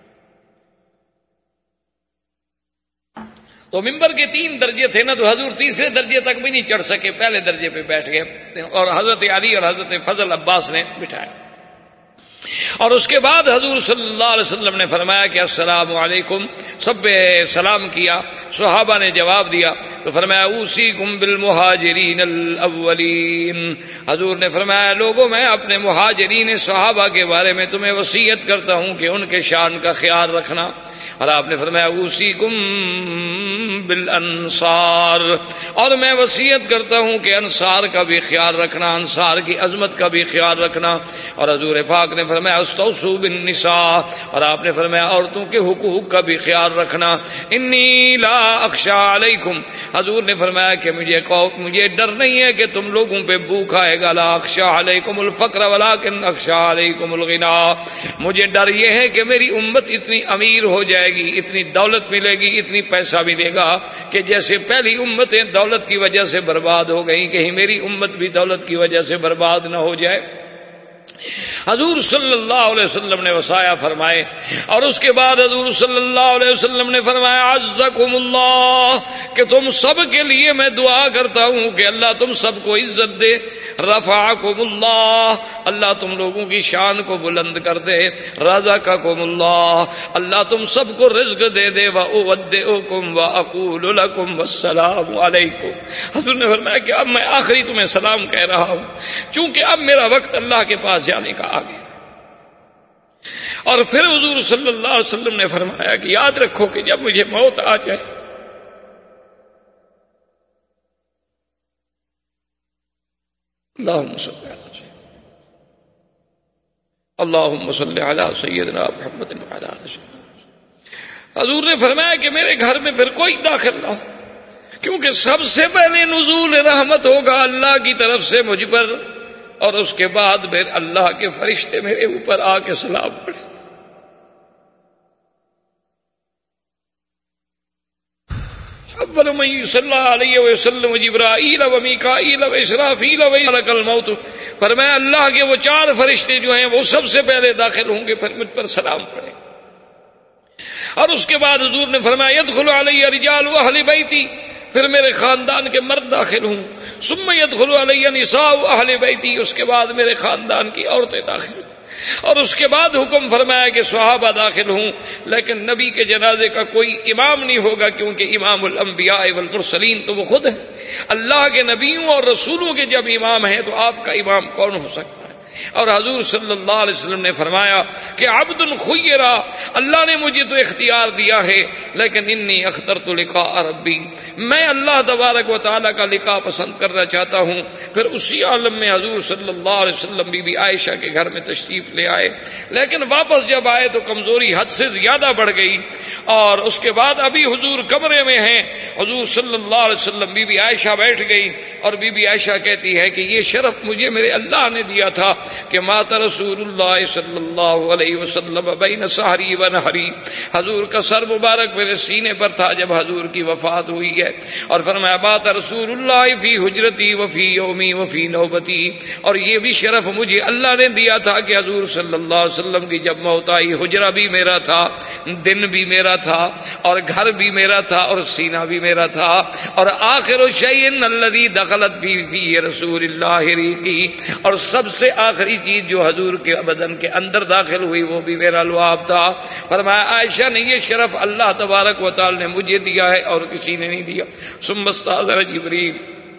تو ممبر کے تین درجے تھے نا، تو حضور تیسرے درجے تک بھی نہیں چڑھ سکے، پہلے درجے پہ بیٹھ گئے اور حضرت علی اور حضرت فضل عباس نے بٹھایا. اور اس کے بعد حضور صلی اللہ علیہ وسلم نے فرمایا کہ السلام علیکم، سب سلام کیا، صحابہ نے جواب دیا تو فرمایا اوصیکم بالمہاجرین الاولین. حضور نے فرمایا لوگوں میں اپنے مہاجرین صحابہ کے بارے میں تمہیں وصیت کرتا ہوں کہ ان کے شان کا خیال رکھنا. اور آپ نے فرمایا اوصیکم بالانصار، اور میں وصیت کرتا ہوں کہ انصار کا بھی خیال رکھنا، انصار کی عظمت کا بھی خیال رکھنا. اور حضور پاک نے فرمایا استوصوا بالنساء، اور آپ نے فرمایا عورتوں کے حقوق کا بھی خیال رکھنا. انی لا اخشى علیکم، حضور نے فرمایا کہ مجھے مجھے ڈر نہیں ہے کہ تم لوگوں پہ بھوک آئے گا. لا اخشى علیکم الفقر ولکن اخشى علیکم الغنى، مجھے ڈر یہ ہے کہ میری امت اتنی امیر ہو جائے گی، اتنی دولت ملے گی، اتنی پیسہ ملے گا کہ جیسے پہلی امتیں دولت کی وجہ سے برباد ہو گئی، کہیں میری امت بھی دولت کی وجہ سے برباد نہ ہو جائے. حضور صلی اللہ علیہ وسلم نے وصایا فرمائے. اور اس کے بعد حضور صلی اللہ علیہ وسلم نے فرمایا عزکم اللہ، کہ تم سب کے لیے میں دعا کرتا ہوں کہ اللہ تم سب کو عزت دے. رفعکم اللہ، اللہ تم لوگوں کی شان کو بلند کر دے. رزقکم اللہ، اللہ تم سب کو رزق دے دے. واودعکم واقول لکم والسلام علیکم. حضور نے فرمایا کہ اب میں آخری تمہیں سلام کہہ رہا ہوں چونکہ اب میرا وقت اللہ کے پاس جانے کا آ گیا. اور پھر حضور صلی اللہ علیہ وسلم نے فرمایا کہ یاد رکھو کہ جب مجھے موت آ جائے اللہم صلی علی سیدنا اللہم صلی علی سیدنا محمد وعلی آلہ سیدنا. حضور نے فرمایا کہ میرے گھر میں پھر کوئی داخل نہ ہو، کیونکہ سب سے پہلے نزول رحمت ہوگا اللہ کی طرف سے مجھ پر، اور اس کے بعد پھر اللہ کے فرشتے میرے اوپر آ کے سلام پڑھے. اول من صلی علیہ وسلم جبرائیل و میکائیل و اسرافیل و ملک الموت. فرمایا اللہ کے وہ چار فرشتے جو ہیں وہ سب سے پہلے داخل ہوں گے، پھر مجھ پر سلام پڑھیں. اور اس کے بعد حضور نے فرمایا یدخل علی رجال اہل بیتی، پھر میرے خاندان کے مرد داخل ہوں. ثم يدخل علی نساء اہل بیتی، اس کے بعد میرے خاندان کی عورتیں داخل ہوں. اور اس کے بعد حکم فرمایا کہ صحابہ داخل ہوں، لیکن نبی کے جنازے کا کوئی امام نہیں ہوگا، کیونکہ امام الانبیاء والمرسلین تو وہ خود ہیں. اللہ کے نبیوں اور رسولوں کے جب امام ہیں تو آپ کا امام کون ہو سکتا ہے؟ اور حضور صلی اللہ علیہ وسلم نے فرمایا کہ عبد خیرا، اللہ نے مجھے تو اختیار دیا ہے لیکن انی اخترت لقاء ربی، میں اللہ تبارک و تعالیٰ کا لقاء پسند کرنا چاہتا ہوں. پھر اسی عالم میں حضور صلی اللہ علیہ وسلم بی بی عائشہ کے گھر میں تشریف لے آئے، لیکن واپس جب آئے تو کمزوری حد سے زیادہ بڑھ گئی. اور اس کے بعد ابھی حضور کمرے میں ہیں، حضور صلی اللہ علیہ وسلم بی بی عائشہ بیٹھ گئی اور بی بی عائشہ کہتی ہے کہ یہ شرف مجھے میرے اللہ نے دیا تھا کہ مات رسول اللہ صلی اللہ علیہ وسلم بین سحری و نحری، حضور کا سر مبارک میرے سینے پر تھا جب حضور کی وفات ہوئی ہے، اور فرمایا مات رسول اللہ فی حجرتی وفی یومی وفی نوبتی، اور یہ بھی شرف مجھے اللہ نے دیا تھا کہ حضور صلی اللہ علیہ وسلم کی جب موت آئی حجرہ بھی میرا تھا، دن بھی میرا تھا، اور گھر بھی میرا تھا، اور سینہ بھی میرا تھا، اور آخر شیء الذی دخلت فی فی رسول اللہ ریقی، اور سب سے آخری چیز جو حضور کے بدن کے اندر داخل ہوئی وہ بھی میرا لعاب تھا۔ فرمایا عائشہ نے یہ شرف اللہ تبارک و تعالی نے مجھے دیا ہے اور کسی نے نہیں دیا۔ ثم استأذن جبریل،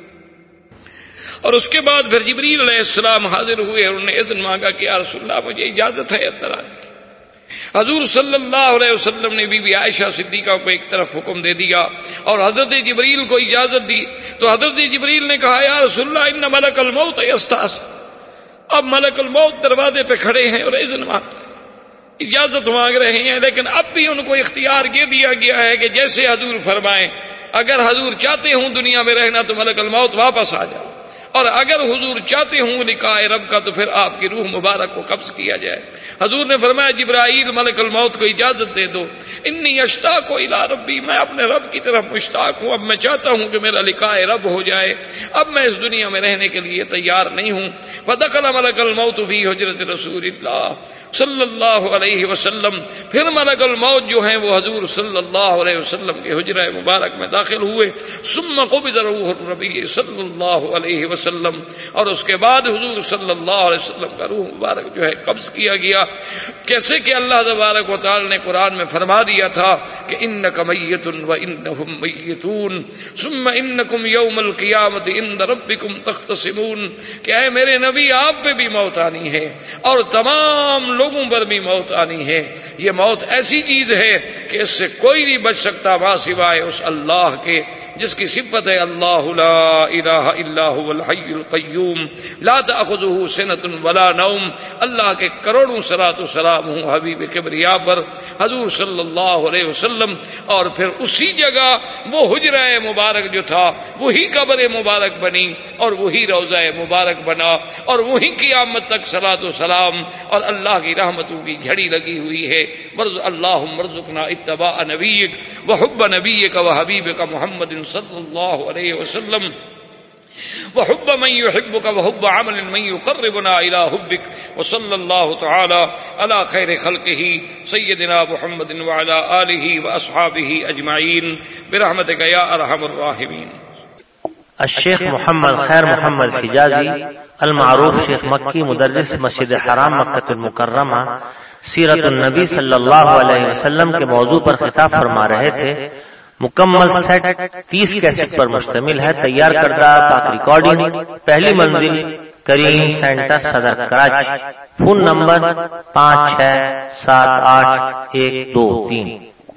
اور اس کے بعد پھر جبریل علیہ السلام حاضر ہوئے اور انہوں نے اذن مانگا کہ یا رسول اللہ مجھے اجازت ہے اندر آنے کی۔ حضور صلی اللہ علیہ وسلم نے بی بی عائشہ صدیقہ کو ایک طرف حکم دے دیا اور حضرت جبریل کو اجازت دی، تو حضرت جبریل نے کہا یا رسول اللہ ان ملک الموت یستاذن، اب ملک الموت دروازے پہ کھڑے ہیں اور اذن مانگ اجازت مانگ رہے ہیں، لیکن اب بھی ان کو اختیار یہ دیا گیا ہے کہ جیسے حضور فرمائیں، اگر حضور چاہتے ہوں دنیا میں رہنا تو ملک الموت واپس آ جائے، اور اگر حضور چاہتے ہوں لقاء رب کا تو پھر آپ کی روح مبارک کو قبض کیا جائے۔ حضور نے فرمایا جبرائیل ملک الموت کو اجازت دے دو، انی اشتاق الی ربی، میں اپنے رب کی طرف مشتاق ہوں، اب میں چاہتا ہوں کہ میرا لقاء رب ہو جائے، اب میں اس دنیا میں رہنے کے لیے تیار نہیں ہوں۔ فدخل ملک الموت فی حجرۃ رسول اللہ صلی اللہ علیہ وسلم، پھر ملک الموت جو ہیں وہ حضور صلی اللہ علیہ وسلم کے حجرہ مبارک میں داخل ہوئے۔ ثم قبض روح النبی صلی اللہ علیہ وسلم، اور اس کے بعد حضور صلی اللہ علیہ وسلم کا روح مبارک جو ہے قبض کیا گیا، کیسے کہ اللہ تبارک و تعالی نے قرآن میں فرما دیا تھا کہ انک میت و انہم میتون ثم انکم یوم القیامت عند ربکم تختصمون، کہ اے میرے نبی آپ پہ بھی موت آنی ہے اور تمام لوگوں پر بھی موت آنی ہے۔ یہ موت ایسی چیز ہے کہ اس سے کوئی نہیں بچ سکتا ماں سوائے اس اللہ کے جس کی صفت ہے اللہ لا الہ الا هو الحی القیوم لا تأخذه سنة ولا نوم۔ اللہ کے کروڑوں صلاۃ و سلام ہوں حبیب کبریا پر حضور صلی اللہ علیہ وسلم، اور پھر اسی جگہ وہ حجرہ مبارک جو تھا وہی قبر مبارک بنی اور وہی روضہ مبارک بنا اور وہی قیامت تک صلاۃ و سلام اور اللہ کی رحمتوں کی جھڑی لگی ہوئی ہے۔ ورز اللہم ارزقنا اتباع نبیک وحب نبیک وحبیبک محمد صلی اللہ علیہ وسلم وحب من يحبك وحب عمل من يقربنا الى حبك وصلى الله تعالى على خير خلقه سيدنا محمد وعلى اله واصحابه اجمعين برحمتك يا ارحم الراحمين۔ الشیخ محمد خیر محمد حجازی المعروف شیخ مکی مدرس مسجد حرام مکۃ المکرمہ سیرت النبی صلی اللہ علیہ وسلم کے موضوع پر خطاب فرما رہے تھے۔ مکمل سیٹ تیس کیسٹ پر مشتمل ہے، تیار کردہ پاک ریکارڈنگ، پہلی منزل کریم سینٹر صدر کراچی، فون نمبر پانچ چھ سات آٹھ ایک دو تین۔